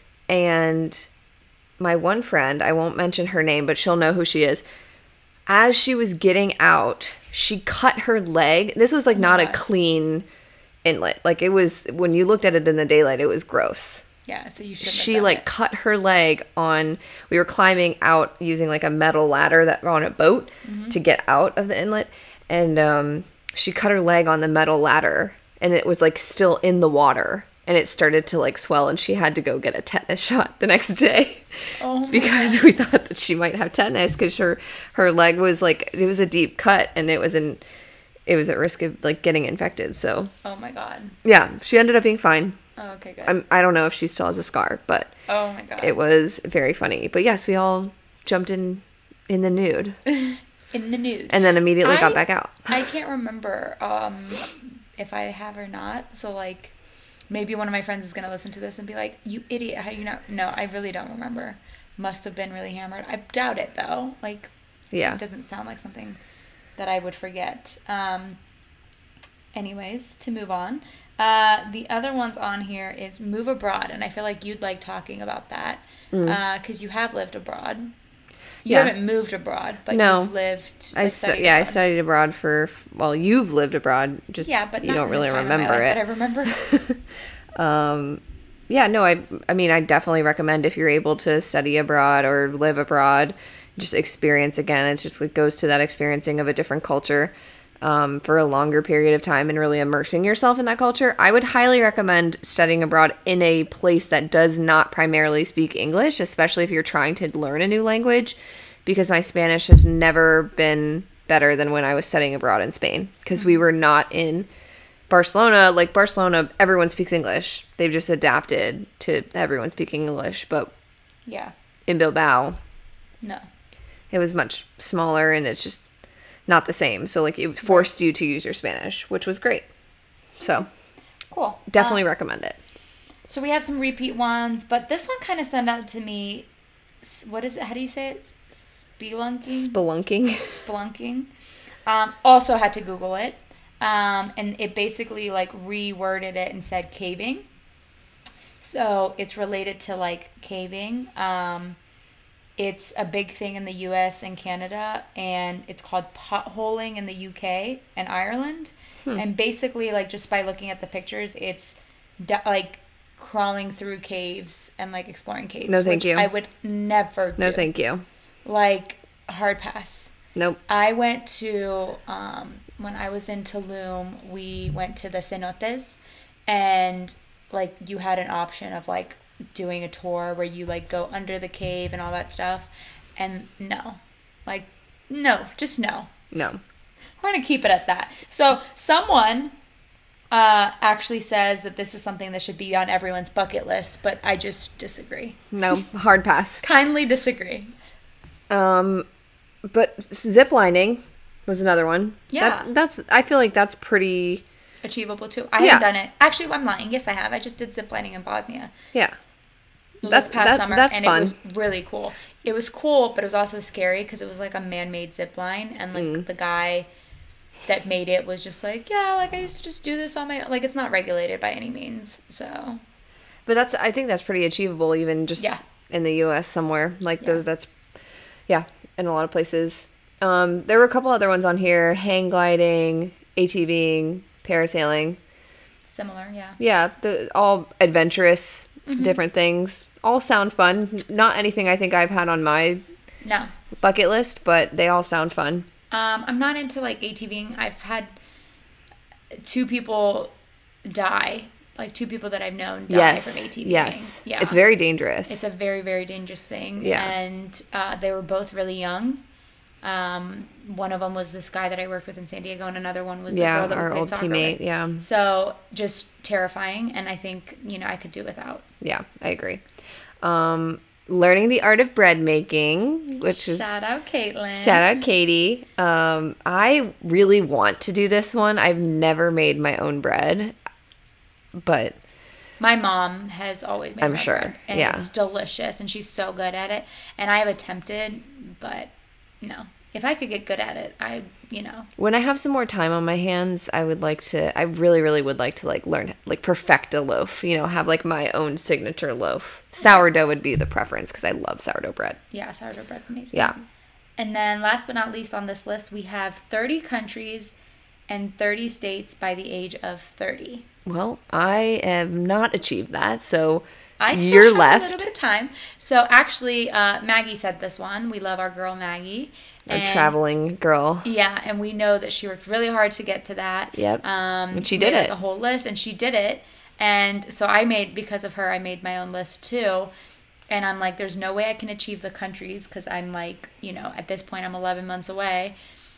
Speaker 2: And my one friend, I won't mention her name, but she'll know who she is. As she was getting out, she cut her leg. This was like
Speaker 1: Oh my
Speaker 2: not a
Speaker 1: God.
Speaker 2: clean inlet. Like it was, when you looked at it in the daylight, it was gross.
Speaker 1: Yeah, so you should.
Speaker 2: She like cut her leg on, we were climbing out using like a metal ladder that on a boat
Speaker 1: Mm-hmm.
Speaker 2: to get out of the inlet. And um, she cut her leg on the metal ladder and it was like still in the water. And it started to like swell and she had to go get a tetanus shot the next day.
Speaker 1: Oh my
Speaker 2: because
Speaker 1: God.
Speaker 2: we thought that she might have tetanus because her, her leg was like, it was a deep cut and it was in, it was at risk of like getting infected. So
Speaker 1: Oh my god.
Speaker 2: yeah, she ended up being fine.
Speaker 1: Oh, okay, good.
Speaker 2: I'm, I don't know if she still has a scar, but
Speaker 1: oh my god.
Speaker 2: it was very funny. But yes, we all jumped in in the nude
Speaker 1: in the nude.
Speaker 2: and then immediately
Speaker 1: I-
Speaker 2: got back out.
Speaker 1: I can't remember um, if I have or not. So like, maybe one of my friends is gonna listen to this and be like, "You idiot! How do you not?" No, I really don't remember. Must have been really hammered. I doubt it though. Like,
Speaker 2: Yeah.
Speaker 1: it doesn't sound like something that I would forget. Um, anyways, to move on. Uh, the other ones on here is move abroad, and I feel like you'd like talking about that because you have lived abroad. You
Speaker 2: Yeah.
Speaker 1: haven't moved abroad, but
Speaker 2: No.
Speaker 1: you've lived.
Speaker 2: I
Speaker 1: like,
Speaker 2: stu-
Speaker 1: studied
Speaker 2: yeah, I
Speaker 1: abroad.
Speaker 2: studied abroad for, well, you've lived abroad, just
Speaker 1: Yeah, but
Speaker 2: you
Speaker 1: not
Speaker 2: don't
Speaker 1: in the
Speaker 2: really
Speaker 1: time of my
Speaker 2: remember
Speaker 1: life
Speaker 2: it.
Speaker 1: that I remember.
Speaker 2: Um, yeah, no, I, I mean, I definitely recommend if you're able to study abroad or live abroad, just experience again. It's just, it goes to that experiencing of a different culture, um, for a longer period of time and really immersing yourself in that culture. I would highly recommend studying abroad in a place that does not primarily speak English, especially if you're trying to learn a new language, because my Spanish has never been better than when I was studying abroad in Spain, because we were not in Barcelona. Like Barcelona, everyone speaks English. They've just adapted to everyone speaking English. But
Speaker 1: Yeah.
Speaker 2: in Bilbao,
Speaker 1: No.
Speaker 2: it was much smaller and it's just not the same. So like it forced you to use your Spanish, which was great. So
Speaker 1: Cool.
Speaker 2: definitely
Speaker 1: Um,
Speaker 2: recommend it.
Speaker 1: so we have some repeat ones, but this one kind of stood out to me s- what is it? How do you say it? Spelunking?
Speaker 2: Spelunking.
Speaker 1: Spelunking. Um, also had to Google it. Um, and it basically like reworded it and said caving. So it's related to like caving. Um, it's a big thing in the U S and Canada, and it's called potholing in the U K and Ireland. Hmm. And basically, like just by looking at the pictures, it's d- like crawling through caves and like exploring caves.
Speaker 2: No, thank
Speaker 1: which
Speaker 2: you.
Speaker 1: I would never do.
Speaker 2: No, thank you.
Speaker 1: Like hard pass.
Speaker 2: Nope.
Speaker 1: I went to um, when I was in Tulum, we went to the cenotes, and like you had an option of like doing a tour where you like go under the cave and all that stuff, and no, like no, just no.
Speaker 2: No.
Speaker 1: We're gonna keep it at that. So someone uh, actually says that this is something that should be on everyone's bucket list, but I just disagree.
Speaker 2: No, hard pass.
Speaker 1: Kindly disagree.
Speaker 2: Um, but zip lining was another one.
Speaker 1: Yeah.
Speaker 2: That's, that's, I feel like that's pretty
Speaker 1: achievable too. I yeah. haven't done it. Actually, I'm lying. Yes, I have. I just did ziplining in Bosnia.
Speaker 2: Yeah.
Speaker 1: This
Speaker 2: That's
Speaker 1: past
Speaker 2: that,
Speaker 1: summer,
Speaker 2: that's
Speaker 1: and
Speaker 2: fun.
Speaker 1: It was really cool. It was cool, but it was also scary because it was like a man-made zip line, and like mm. the guy that made it was just like, yeah, like I used to just do this on my like it's not regulated by any means. So,
Speaker 2: but that's I think that's pretty achievable, even just
Speaker 1: yeah.
Speaker 2: in the U S somewhere like
Speaker 1: yeah.
Speaker 2: those. That's yeah, in a lot of places. Um, there were a couple other ones on here: hang gliding, ATVing, parasailing.
Speaker 1: Similar, yeah.
Speaker 2: Yeah, the, all adventurous, mm-hmm. different things. All sound fun. Not anything I think I've had on my
Speaker 1: no
Speaker 2: bucket list, but they all sound fun.
Speaker 1: Um, I'm not into like ATVing. I've had two people die, like two people that I've known die
Speaker 2: yes,
Speaker 1: from ATVing.
Speaker 2: Yes,
Speaker 1: yeah,
Speaker 2: it's very dangerous.
Speaker 1: It's a very very dangerous thing.
Speaker 2: Yeah,
Speaker 1: and uh, they were both really young. Um, one of them was this guy that I worked with in San Diego, and another one was the
Speaker 2: yeah,
Speaker 1: girl that
Speaker 2: our
Speaker 1: we played
Speaker 2: old
Speaker 1: soccer
Speaker 2: teammate.
Speaker 1: with.
Speaker 2: Yeah,
Speaker 1: so just terrifying, and I think you know I could do without.
Speaker 2: Yeah, I agree. Um, learning the art of bread making, which is
Speaker 1: shout out Caitlin.
Speaker 2: Shout out Katie. Um, I really want to do this one. I've never made my own bread, but
Speaker 1: my mom has always made.
Speaker 2: I'm
Speaker 1: my
Speaker 2: sure.
Speaker 1: bread, and
Speaker 2: yeah,
Speaker 1: it's delicious, and she's so good at it. And I have attempted, but no. If I could get good at it, I, you know.
Speaker 2: When I have some more time on my hands, I would like to, I really, really would like to, like, learn, like, perfect a loaf. You know, have, like, my own signature loaf. Sourdough would be the preference, because I love sourdough bread.
Speaker 1: Yeah, sourdough bread's amazing.
Speaker 2: Yeah.
Speaker 1: And then, last but not least on this list, we have thirty countries and thirty states by the age of thirty.
Speaker 2: Well, I have not achieved that, so...
Speaker 1: I still
Speaker 2: You're
Speaker 1: have
Speaker 2: left.
Speaker 1: a little bit of time. So actually, uh, Maggie said this one. We love our girl Maggie.
Speaker 2: Our and, traveling girl.
Speaker 1: Yeah, and we know that she worked really hard to get to that.
Speaker 2: Yep.
Speaker 1: Um,
Speaker 2: and she did
Speaker 1: made,
Speaker 2: it.
Speaker 1: Like, a whole list, and she did it. And so I made, because of her, I made my own list too. And I'm like, there's no way I can achieve the countries because I'm like, you know, at this point I'm eleven months away.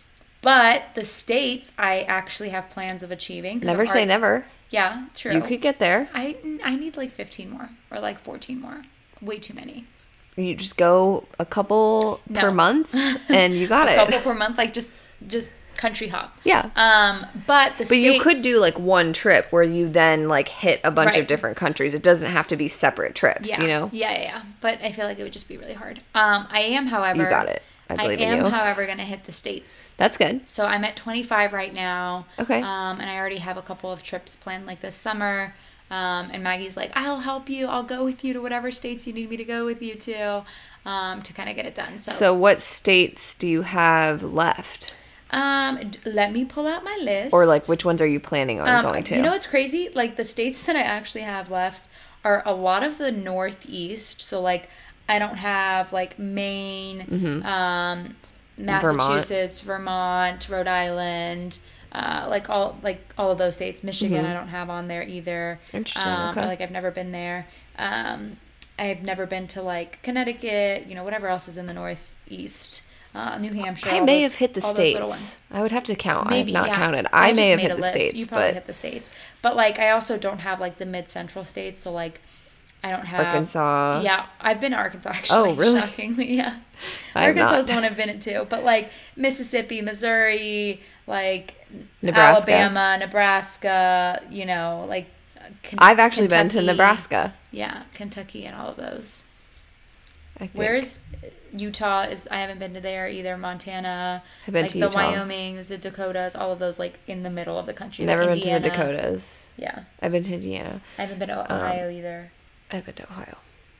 Speaker 1: But the states, I actually have plans of achieving.
Speaker 2: Never say never.
Speaker 1: Yeah, true.
Speaker 2: You could get there.
Speaker 1: I I need like fifteen more or like fourteen more. Way too many.
Speaker 2: You just go a couple
Speaker 1: no.
Speaker 2: per month and you got
Speaker 1: a
Speaker 2: it.
Speaker 1: A couple per month, like just just country hop.
Speaker 2: Yeah.
Speaker 1: Um, but the
Speaker 2: But
Speaker 1: states,
Speaker 2: you could do like one trip where you then like hit a bunch
Speaker 1: right.
Speaker 2: of different countries. It doesn't have to be separate trips,
Speaker 1: yeah.
Speaker 2: you know?
Speaker 1: Yeah, yeah, yeah. But I feel like it would just be really hard. Um, I am, however...
Speaker 2: You got it. I believe
Speaker 1: I am,
Speaker 2: in you.
Speaker 1: however, going to hit the states.
Speaker 2: That's good.
Speaker 1: So I'm at twenty-five right now.
Speaker 2: Okay.
Speaker 1: Um, and I already have a couple of trips planned like this summer. Um, and Maggie's like, I'll help you. I'll go with you to whatever states you need me to go with you to, um, to kind of get it done. So,
Speaker 2: so what states do you have left?
Speaker 1: Um, let me pull out my list.
Speaker 2: Or like, which ones are you planning on
Speaker 1: um,
Speaker 2: going to?
Speaker 1: You know what's crazy? Like the states that I actually have left are a lot of the Northeast. So like, I don't have like Maine, mm-hmm. um, Massachusetts, Vermont. Vermont, Rhode Island, uh, like all like all of those states. Michigan, mm-hmm. I don't have on there either.
Speaker 2: Interesting.
Speaker 1: Um,
Speaker 2: okay.
Speaker 1: Like I've never been there. Um, I've never been to like Connecticut. You know, whatever else is in the Northeast. Uh, New Hampshire.
Speaker 2: I may
Speaker 1: those,
Speaker 2: have hit the states. I would have to count.
Speaker 1: Maybe,
Speaker 2: I have not
Speaker 1: yeah.
Speaker 2: counted. I, I may have hit the
Speaker 1: list.
Speaker 2: states.
Speaker 1: You probably
Speaker 2: but...
Speaker 1: hit the states. But like, I also don't have like the mid-central states. So like, I don't have
Speaker 2: Arkansas.
Speaker 1: Yeah, I've been to Arkansas actually.
Speaker 2: Oh, really?
Speaker 1: Shockingly, yeah.
Speaker 2: Arkansas
Speaker 1: is the one I've been to, but like Mississippi, Missouri, like
Speaker 2: Nebraska.
Speaker 1: Alabama, Nebraska. You know, like.
Speaker 2: Ken- I've actually Kentucky. been to Nebraska.
Speaker 1: Yeah, Kentucky and all of those.
Speaker 2: I think.
Speaker 1: Where's Utah? Is I haven't been to there either. Montana.
Speaker 2: I've been
Speaker 1: like
Speaker 2: to
Speaker 1: the
Speaker 2: Utah.
Speaker 1: Wyomings, the Dakotas, all of those like in the middle of the country.
Speaker 2: Never
Speaker 1: like
Speaker 2: been to the
Speaker 1: Indiana.
Speaker 2: Dakotas.
Speaker 1: Yeah.
Speaker 2: I've been to Indiana.
Speaker 1: I haven't been to Ohio um, either.
Speaker 2: I've been to Ohio.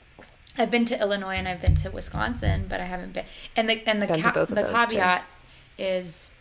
Speaker 1: I've been to Illinois and I've been to Wisconsin, but I haven't been. And the and the ca- the caveat too. is,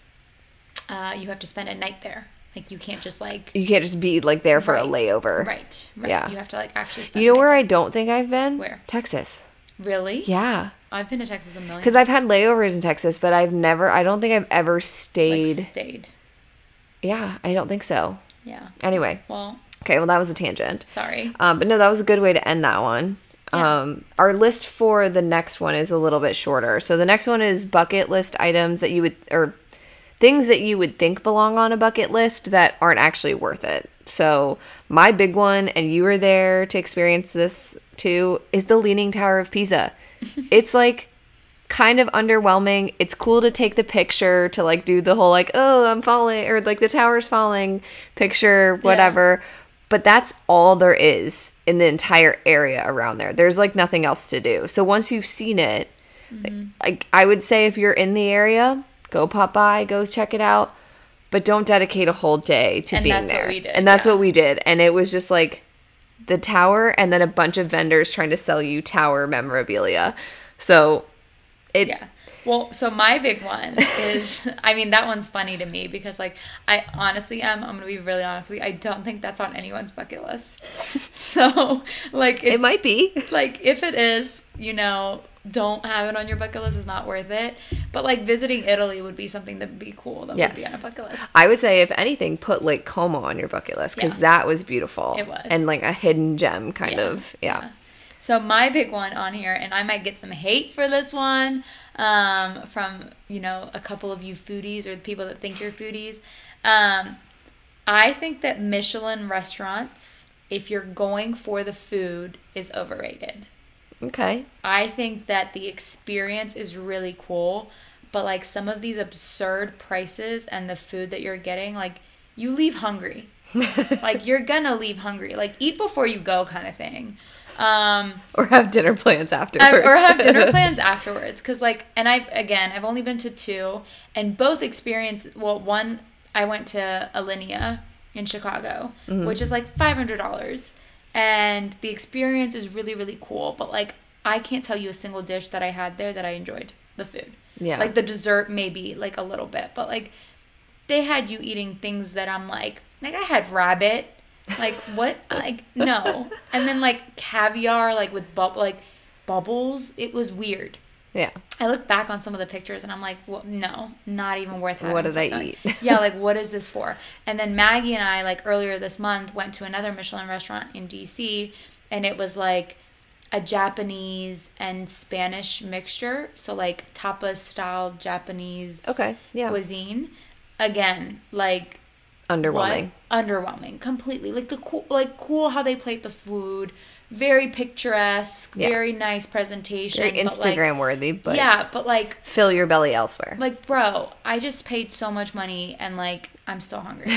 Speaker 1: uh, you have to spend a night there. Like you can't just like
Speaker 2: you can't just be like there for
Speaker 1: right,
Speaker 2: a layover.
Speaker 1: Right. Right.
Speaker 2: Yeah.
Speaker 1: You have to like actually. Spend
Speaker 2: You know
Speaker 1: a night
Speaker 2: where
Speaker 1: there.
Speaker 2: I don't think I've been?
Speaker 1: Where?
Speaker 2: Texas.
Speaker 1: Really?
Speaker 2: Yeah.
Speaker 1: I've been to Texas a million.
Speaker 2: Because I've had layovers in Texas, but I've never. I don't think I've ever stayed.
Speaker 1: Like stayed.
Speaker 2: Yeah, I don't think so.
Speaker 1: Yeah.
Speaker 2: Anyway.
Speaker 1: Well.
Speaker 2: Okay. Well, that was a tangent.
Speaker 1: Sorry.
Speaker 2: Um, but no, that was a good way to end that one.
Speaker 1: Yeah.
Speaker 2: Um, our list for the next one is a little bit shorter. So the next one is bucket list items that you would, or things that you would think belong on a bucket list that aren't actually worth it. So my big one, and you were there to experience this too, is the Leaning Tower of Pisa. It's like kind of underwhelming. It's cool to take the picture, to like do the whole like, oh, I'm falling, or like the tower's falling picture, whatever. Yeah. But that's all there is in the entire area around there. There's like nothing else to do. So once you've seen it, mm-hmm. like I would say if you're in the area, go pop by, go check it out. But don't dedicate a whole day to
Speaker 1: and
Speaker 2: being
Speaker 1: that's
Speaker 2: there.
Speaker 1: What we did,
Speaker 2: and that's
Speaker 1: yeah.
Speaker 2: what we did. And it was just like the tower and then a bunch of vendors trying to sell you tower memorabilia. So it...
Speaker 1: Yeah. Well, so my big one is, I mean, that one's funny to me because, like, I honestly am, I'm going to be really honest with you, I don't think that's on anyone's bucket list. So, like, it's,
Speaker 2: it might be.
Speaker 1: Like, if it is, you know, don't have it on your bucket list. It's not worth it. But, like, visiting Italy would be something that would be cool. That yes. would be on a bucket list.
Speaker 2: I would say, if anything, put Lake Como on your bucket list because yeah. that was beautiful.
Speaker 1: It was.
Speaker 2: And, like, a hidden gem, kind
Speaker 1: yeah.
Speaker 2: of. Yeah. yeah.
Speaker 1: So, my big one on here, and I might get some hate for this one, Um, from, you know, a couple of you foodies or the people that think you're foodies. Um, I think that Michelin restaurants, if you're going for the food, is overrated.
Speaker 2: Okay.
Speaker 1: I think that the experience is really cool, but, like, some of these absurd prices and the food that you're getting, like, you leave hungry. Like, you're gonna leave hungry. Like, eat before you go kind of thing. Um,
Speaker 2: or have dinner plans afterwards.
Speaker 1: Or have dinner plans afterwards. Because, like, and I've, again, I've only been to two. And both experience, well, one, I went to Alinea in Chicago, mm-hmm. which is like five hundred dollars. And the experience is really, really cool. But, like, I can't tell you a single dish that I had there that I enjoyed the food.
Speaker 2: Yeah.
Speaker 1: Like, the dessert, maybe, like, a little bit. But, like, they had you eating things that I'm like, like, I had rabbit. Like, what? Like, no. And then, like, caviar, like, with bu- like bubbles. It was weird.
Speaker 2: Yeah.
Speaker 1: I look back on some of the pictures, and I'm like, well, no, not even worth having.
Speaker 2: What did I
Speaker 1: like,
Speaker 2: eat?
Speaker 1: Yeah, like, what is this for? And then Maggie and I, like, earlier this month, went to another Michelin restaurant in D C, and it was, like, a Japanese and Spanish mixture. So, like, tapas-style Japanese
Speaker 2: okay. yeah.
Speaker 1: cuisine. Again, like...
Speaker 2: Underwhelming.
Speaker 1: What? Underwhelming. Completely. Like the cool like cool how they plate the food. Very picturesque. Yeah. Very nice presentation.
Speaker 2: Very Instagram like, worthy, but
Speaker 1: yeah, but like
Speaker 2: fill your belly elsewhere.
Speaker 1: Like, bro, I just paid so much money and like I'm still hungry.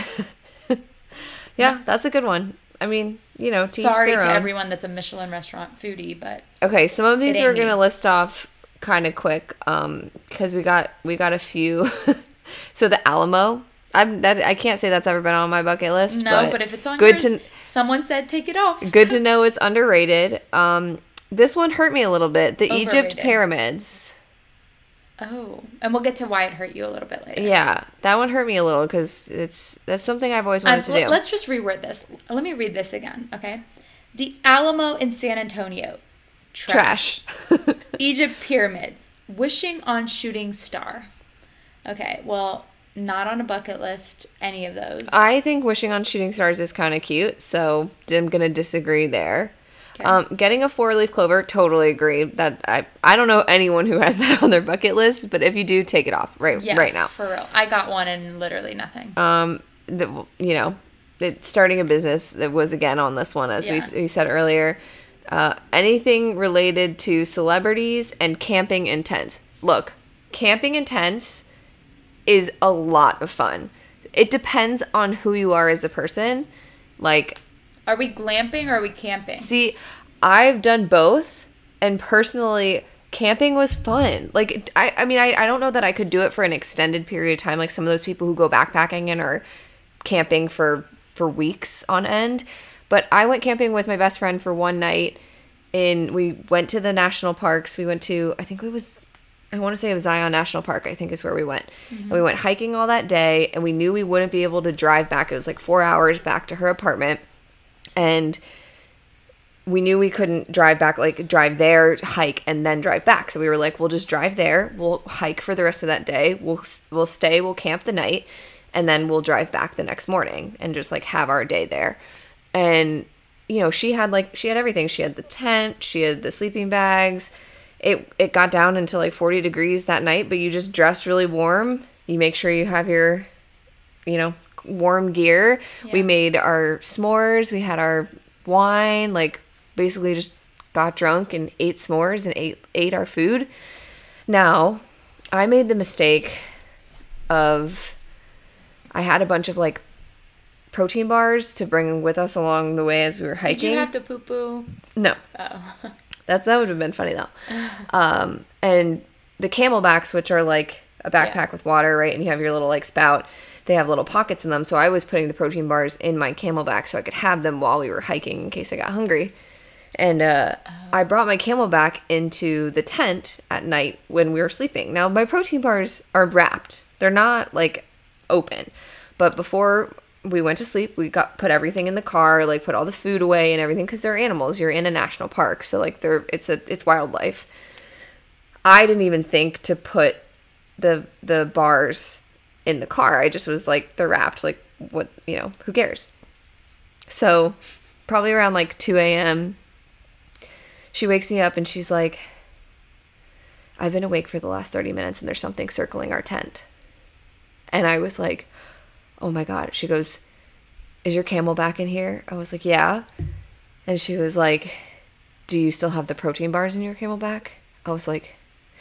Speaker 2: Yeah, that's a good one. I mean, you know, teach
Speaker 1: Sorry
Speaker 2: their
Speaker 1: to
Speaker 2: own.
Speaker 1: everyone that's a Michelin restaurant foodie, but
Speaker 2: okay, some of these are
Speaker 1: me.
Speaker 2: gonna list off kind of quick, um, because we got we got a few. So the Alamo. I'm that I can't say that's ever been on my bucket list.
Speaker 1: No,
Speaker 2: but,
Speaker 1: but if it's on
Speaker 2: good
Speaker 1: yours,
Speaker 2: to,
Speaker 1: someone said take it off.
Speaker 2: Good to know it's underrated. Um, this one hurt me a little bit. The
Speaker 1: Overrated.
Speaker 2: Egypt pyramids.
Speaker 1: Oh, and we'll get to why it hurt you a little bit later.
Speaker 2: Yeah, that one hurt me a little because it's that's something I've always wanted
Speaker 1: um,
Speaker 2: to do.
Speaker 1: L- let's just reword this. Let me read this again, okay? The Alamo in San Antonio. Trash.
Speaker 2: Trash.
Speaker 1: Egypt pyramids. Wishing on shooting star. Okay, well, not on a bucket list, any of those.
Speaker 2: I think wishing on shooting stars is kind of cute, so I'm going to disagree there. Okay. Um, getting a four-leaf clover, totally agree. That I I don't know anyone who has that on their bucket list, but if you do, take it off right
Speaker 1: yeah,
Speaker 2: right now.
Speaker 1: For real. I got one and literally nothing.
Speaker 2: Um, the, you know, it, starting a business that was again on this one, as yeah. we, we said earlier. Uh, anything related to celebrities and camping in tents. Look, camping in tents is a lot of fun. It depends on who you are as a person. Like,
Speaker 1: are we glamping or are we camping?
Speaker 2: See, I've done both, and personally, camping was fun. Like, it- I, I mean, I, I don't know that I could do it for an extended period of time. Like some of those people who go backpacking and are camping for, for weeks on end. But I went camping with my best friend for one night. In we went to the national parks. We went to, I think it was, I want to say it was Zion National Park, I think is where we went. Mm-hmm. And we went hiking all that day, and we knew we wouldn't be able to drive back. It was like four hours back to her apartment. And we knew we couldn't drive back, like drive there, hike, and then drive back. So we were like, we'll just drive there. We'll hike for the rest of that day. We'll we'll stay. We'll camp the night, and then we'll drive back the next morning and just like have our day there. And you know, she had like she had everything. She had the tent. She had the sleeping bags. It it got down into like forty degrees that night, but you just dress really warm. You make sure you have your, you know, warm gear. Yeah. We made our s'mores. We had our wine, like. Basically just got drunk and ate s'mores and ate ate our food. Now, I made the mistake of I had a bunch of like protein bars to bring with us along the way as we were hiking.
Speaker 1: Did you have to poo-poo?
Speaker 2: No.
Speaker 1: Oh.
Speaker 2: That's that would have been funny though. Um, and the Camelbacks, which are like a backpack yeah. with water, right? And you have your little like spout. They have little pockets in them. So I was putting the protein bars in my Camelback so I could have them while we were hiking in case I got hungry. And uh, oh. I brought my Camelback into the tent at night when we were sleeping. Now, my protein bars are wrapped. They're not, like, open. But before we went to sleep, we got put everything in the car, like, put all the food away and everything, because they're animals. You're in a national park, so, like, they're it's a it's wildlife. I didn't even think to put the the bars in the car. I just was like, they're wrapped. Like, what, you know, who cares? So, probably around, like, two a.m., she wakes me up and she's like, I've been awake for the last thirty minutes and there's something circling our tent. And I was like, oh my God. She goes, is your Camelback in here? I was like, yeah. And she was like, do you still have the protein bars in your Camelback? I was like,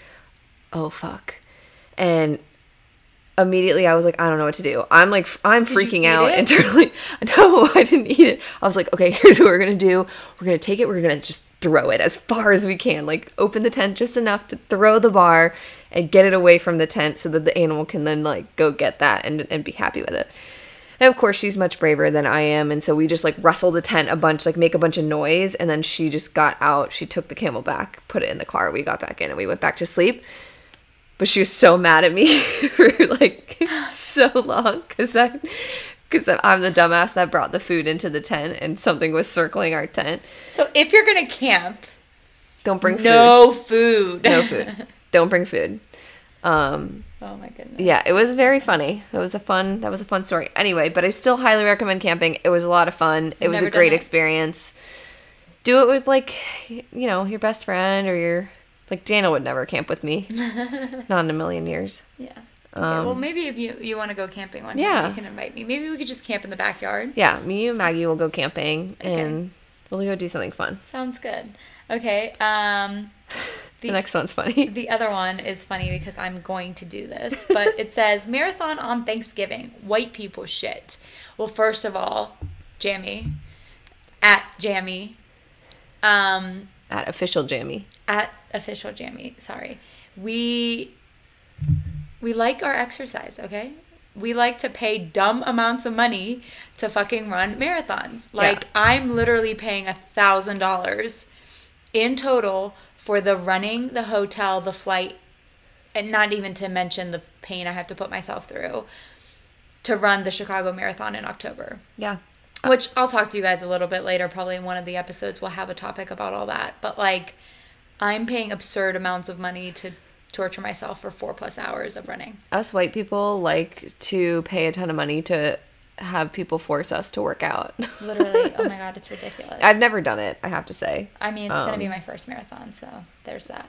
Speaker 2: oh fuck. And immediately I was like, I don't know what to do. I'm like, I'm Did freaking out it? internally. No, I didn't eat it. I was like, okay, here's what we're going to do. We're going to take it. We're going to just throw it as far as we can. Like, open the tent just enough to throw the bar and get it away from the tent so that the animal can then, like, go get that and, and be happy with it. And, of course, she's much braver than I am. And so we just, like, rustled the tent a bunch, like, make a bunch of noise. And then she just got out. She took the Camelback, put it in the car. We got back in and we went back to sleep. But she was so mad at me for, like, so long because I, because I'm the dumbass that brought the food into the tent and something was circling our tent.
Speaker 1: So if you're going to camp,
Speaker 2: don't bring food.
Speaker 1: No food.
Speaker 2: No food. Don't bring food. Um,
Speaker 1: oh, my goodness.
Speaker 2: Yeah, it was very funny. It was a fun, that was a fun story. Anyway, but I still highly recommend camping. It was a lot of fun. It I've was a great experience. Do it with, like, you know, your best friend or your... Like, Dana would never camp with me. Not in a million years.
Speaker 1: Yeah. Okay, um, well, maybe if you, you want to go camping one yeah. time, you can invite me. Maybe we could just camp in the backyard.
Speaker 2: Yeah, me and Maggie will go camping, okay. and we'll go do something fun.
Speaker 1: Sounds good. Okay. Um,
Speaker 2: the, the next one's funny.
Speaker 1: The other one is funny because I'm going to do this. But it says, marathon on Thanksgiving. White people shit. Well, first of all, Jamie. At Jamie. Um,
Speaker 2: at official Jamie.
Speaker 1: At official Jamie, sorry. We we like our exercise, okay? We like to pay dumb amounts of money to fucking run marathons. Like, yeah. I'm literally paying a thousand dollars in total for the running, the hotel, the flight, and not even to mention the pain I have to put myself through to run the Chicago Marathon in October.
Speaker 2: Yeah.
Speaker 1: Which I'll talk to you guys a little bit later. Probably in one of the episodes we'll have a topic about all that. But, like, I'm paying absurd amounts of money to torture myself for four plus hours of running.
Speaker 2: Us white people like to pay a ton of money to have people force us to work out.
Speaker 1: Literally. Oh my God, it's ridiculous.
Speaker 2: I've never done it, I have to say.
Speaker 1: I mean, it's
Speaker 2: um,
Speaker 1: going to be my first marathon, so there's that.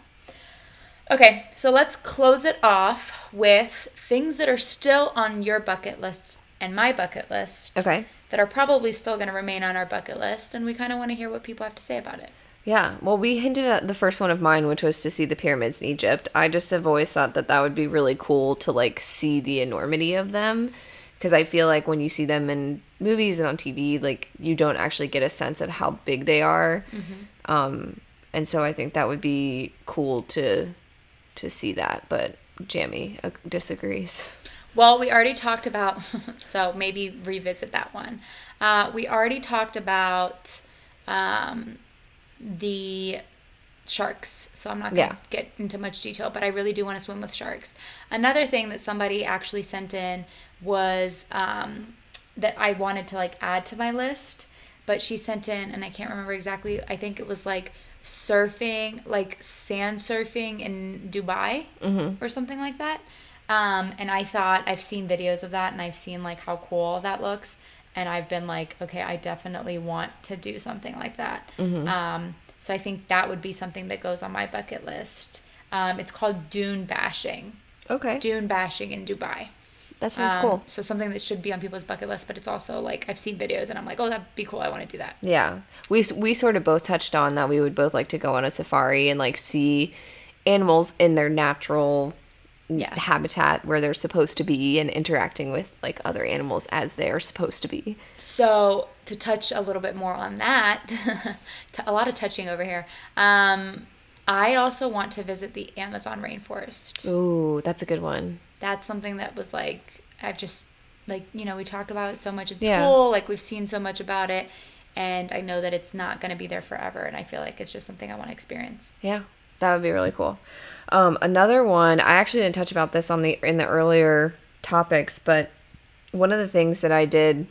Speaker 1: Okay, so let's close it off with things that are still on your bucket list and my bucket list.
Speaker 2: Okay.
Speaker 1: That are probably still going to remain on our bucket list, and we kind of want to hear what people have to say about it.
Speaker 2: Yeah, well, we hinted at the first one of mine, which was to see the pyramids in Egypt. I just have always thought that that would be really cool to, like, see the enormity of them, because I feel like when you see them in movies and on T V, like, you don't actually get a sense of how big they are. Mm-hmm. Um, and so I think that would be cool to to see that. But Jamie uh, disagrees.
Speaker 1: Well, we already talked about, so maybe revisit that one. Uh, we already talked about um, the sharks, so I'm not going to
Speaker 2: Yeah.
Speaker 1: get into much detail, but I really do want to swim with sharks. Another thing that somebody actually sent in was um, that I wanted to like add to my list, but she sent in, and I can't remember exactly, I think it was like surfing, like sand surfing in Dubai
Speaker 2: Mm-hmm.
Speaker 1: or something like that. Um, and I thought, I've seen videos of that and I've seen like how cool that looks. And I've been like, okay, I definitely want to do something like that.
Speaker 2: Mm-hmm.
Speaker 1: Um, so I think that would be something that goes on my bucket list. Um, it's called dune bashing.
Speaker 2: Okay.
Speaker 1: Dune bashing in Dubai.
Speaker 2: That sounds
Speaker 1: Um,
Speaker 2: cool.
Speaker 1: So something that should be on people's bucket list, but it's also like I've seen videos and I'm like, oh, that'd be cool. I want to do that.
Speaker 2: Yeah. We we sort of both touched on that we would both like to go on a safari and like see animals in their natural
Speaker 1: Yeah.
Speaker 2: habitat where they're supposed to be and interacting with like other animals as they are supposed to be.
Speaker 1: So to touch a little bit more on that, t- a lot of touching over here. Um, I also want to visit the Amazon rainforest.
Speaker 2: Ooh, that's a good one.
Speaker 1: That's something that was like, I've just, like, you know, we talked about it so much in
Speaker 2: Yeah.
Speaker 1: school, like we've seen so much about it, and I know that it's not going to be there forever, and I feel like it's just something I want to experience.
Speaker 2: Yeah, that would be really cool. Um, another one, I actually didn't touch about this on the in the earlier topics, but one of the things that I did,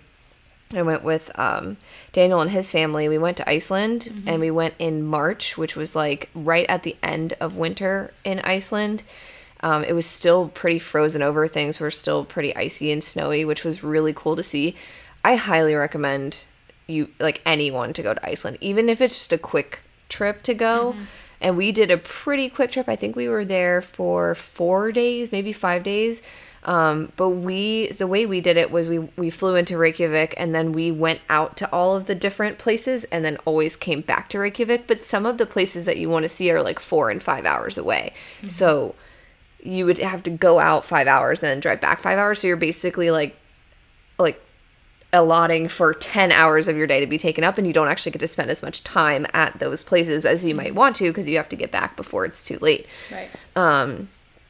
Speaker 2: I went with um, Daniel and his family. We went to Iceland,
Speaker 1: Mm-hmm.
Speaker 2: and we went in March, which was like right at the end of winter in Iceland. Um, it was still pretty frozen over. Things were still pretty icy and snowy, which was really cool to see. I highly recommend you, like anyone, to go to Iceland, even if it's just a quick trip to go.
Speaker 1: Mm-hmm.
Speaker 2: And we did a pretty quick trip. I think we were there for four days, maybe five days. Um, but we, the way we did it was we, we flew into Reykjavik and then we went out to all of the different places and then always came back to Reykjavik. But some of the places that you want to see are like four and five hours away. Mm-hmm. So you would have to go out five hours and then drive back five hours. So you're basically like, like allotting for ten hours of your day to be taken up, and you don't actually get to spend as much time at those places as you might want to because you have to get back before it's too late.
Speaker 1: Right.
Speaker 2: Um,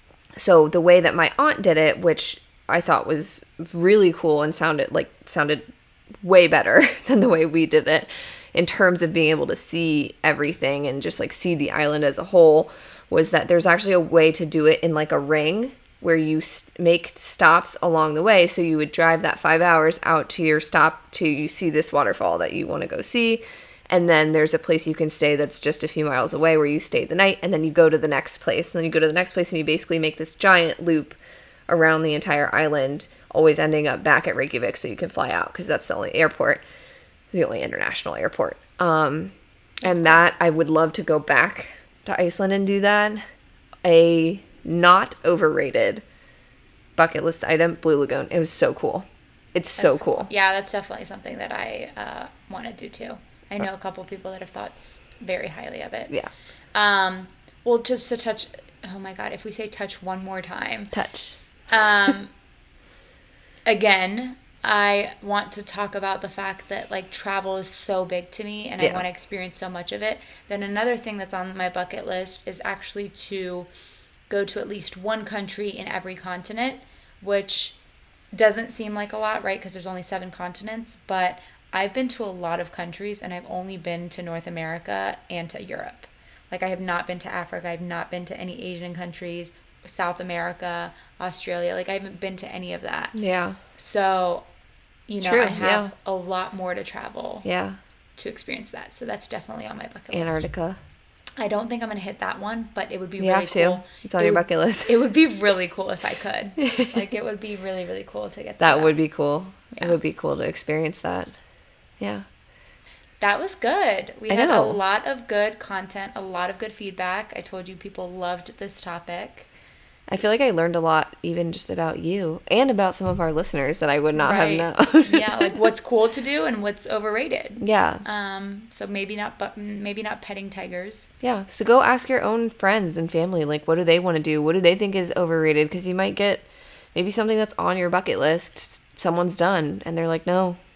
Speaker 2: so the way that my aunt did it, which I thought was really cool and sounded like sounded way better than the way we did it in terms of being able to see everything and just like see the island as a whole, was that there's actually a way to do it in like a ring where you st- make stops along the way. So you would drive that five hours out to your stop to you see this waterfall that you want to go see. And then there's a place you can stay that's just a few miles away where you stay the night. And then you go to the next place. And then you go to the next place and you basically make this giant loop around the entire island, always ending up back at Reykjavik so you can fly out because that's the only airport, the only international airport. Um, and that, I would love to go back to Iceland and do that. A not overrated bucket list item, Blue Lagoon. It was so cool. It's so
Speaker 1: That's
Speaker 2: cool.
Speaker 1: Yeah, that's definitely something that I uh, want to do too. I know a couple people that have thought s- very highly of it.
Speaker 2: Yeah.
Speaker 1: Um, well, just to touch, oh my God, if we say touch one more time.
Speaker 2: Touch.
Speaker 1: Um, again, I want to talk about the fact that like travel is so big to me and I
Speaker 2: Yeah.
Speaker 1: want to experience so much of it. Then another thing that's on my bucket list is actually to go to at least one country in every continent, which doesn't seem like a lot, right? Because there's only seven continents, but I've been to a lot of countries and I've only been to North America and to Europe. Like I have not been to Africa. I've not been to any Asian countries, South America, Australia. Like I haven't been to any of that.
Speaker 2: Yeah.
Speaker 1: So, you know,
Speaker 2: True,
Speaker 1: I have
Speaker 2: yeah.
Speaker 1: a lot more to travel
Speaker 2: Yeah.
Speaker 1: to experience that. So that's definitely on my bucket list.
Speaker 2: Antarctica.
Speaker 1: I don't think I'm going to hit that one, but it would be
Speaker 2: You
Speaker 1: really
Speaker 2: have to.
Speaker 1: cool.
Speaker 2: It's on
Speaker 1: It
Speaker 2: your
Speaker 1: would-
Speaker 2: bucket list.
Speaker 1: It would be really cool if I could. Like it would be really, really cool to get
Speaker 2: That would be cool.
Speaker 1: Yeah.
Speaker 2: It would be cool to experience that. Yeah.
Speaker 1: That was good. We
Speaker 2: I
Speaker 1: had
Speaker 2: know.
Speaker 1: a lot of good content, a lot of good feedback. I told you people loved this topic.
Speaker 2: I feel like I learned a lot even just about you and about some of our listeners that I would not
Speaker 1: Right.
Speaker 2: have known.
Speaker 1: Yeah, like what's cool to do and what's overrated.
Speaker 2: Yeah.
Speaker 1: Um, so maybe not, but maybe not petting tigers.
Speaker 2: Yeah. So go ask your own friends and family, like, what do they want to do? What do they think is overrated? Because you might get maybe something that's on your bucket list, someone's done, and they're like, no,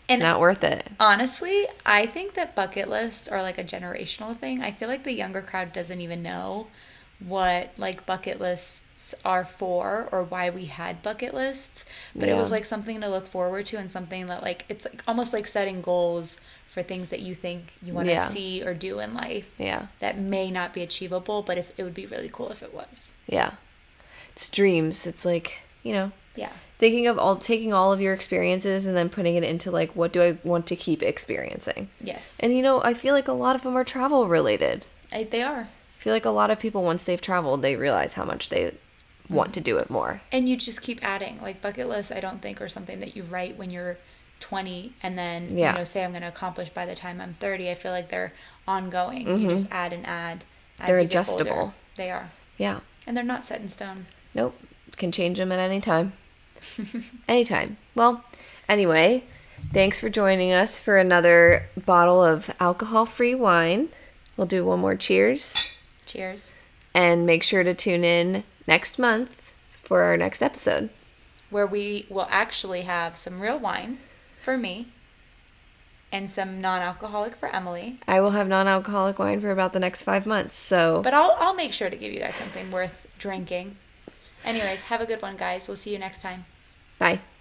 Speaker 2: It's
Speaker 1: And
Speaker 2: not worth it.
Speaker 1: honestly, I think that bucket lists are like a generational thing. I feel like the younger crowd doesn't even know what like bucket lists are for or why we had bucket lists. But it
Speaker 2: Yeah.
Speaker 1: was like something to look forward to and something that like it's like almost like setting goals for things that you think you want to
Speaker 2: Yeah.
Speaker 1: see or do in life
Speaker 2: Yeah.
Speaker 1: that may not be achievable, but if it would be really cool if it was.
Speaker 2: Yeah. It's dreams. It's like, you know,
Speaker 1: Yeah.
Speaker 2: thinking of all, taking all of your experiences and then putting it into like, what do I want to keep experiencing?
Speaker 1: Yes.
Speaker 2: And, you know, I feel like a lot of them are travel related.
Speaker 1: I, they are.
Speaker 2: I feel like a lot of people, once they've traveled, they realize how much they want to do it more.
Speaker 1: And you just keep adding. Like bucket lists, I don't think are something that you write when you're twenty and then,
Speaker 2: Yeah.
Speaker 1: you know, say I'm going to accomplish by the time I'm thirty. I feel like they're ongoing. You just add and add as
Speaker 2: They're
Speaker 1: you get older.
Speaker 2: adjustable.
Speaker 1: They are.
Speaker 2: Yeah.
Speaker 1: And they're not set in stone.
Speaker 2: Nope. Can change them at any time. Anytime. Well, anyway, thanks for joining us for another bottle of alcohol-free wine. We'll do one more cheers.
Speaker 1: Cheers.
Speaker 2: And make sure to tune in next month for our next episode.
Speaker 1: Where we will actually have some real wine for me and some non-alcoholic for Emily.
Speaker 2: I will have non-alcoholic wine for about the next five months, so...
Speaker 1: But I'll I'll make sure to give you guys something worth drinking. Anyways, have a good one, guys. We'll see you next time.
Speaker 2: Bye.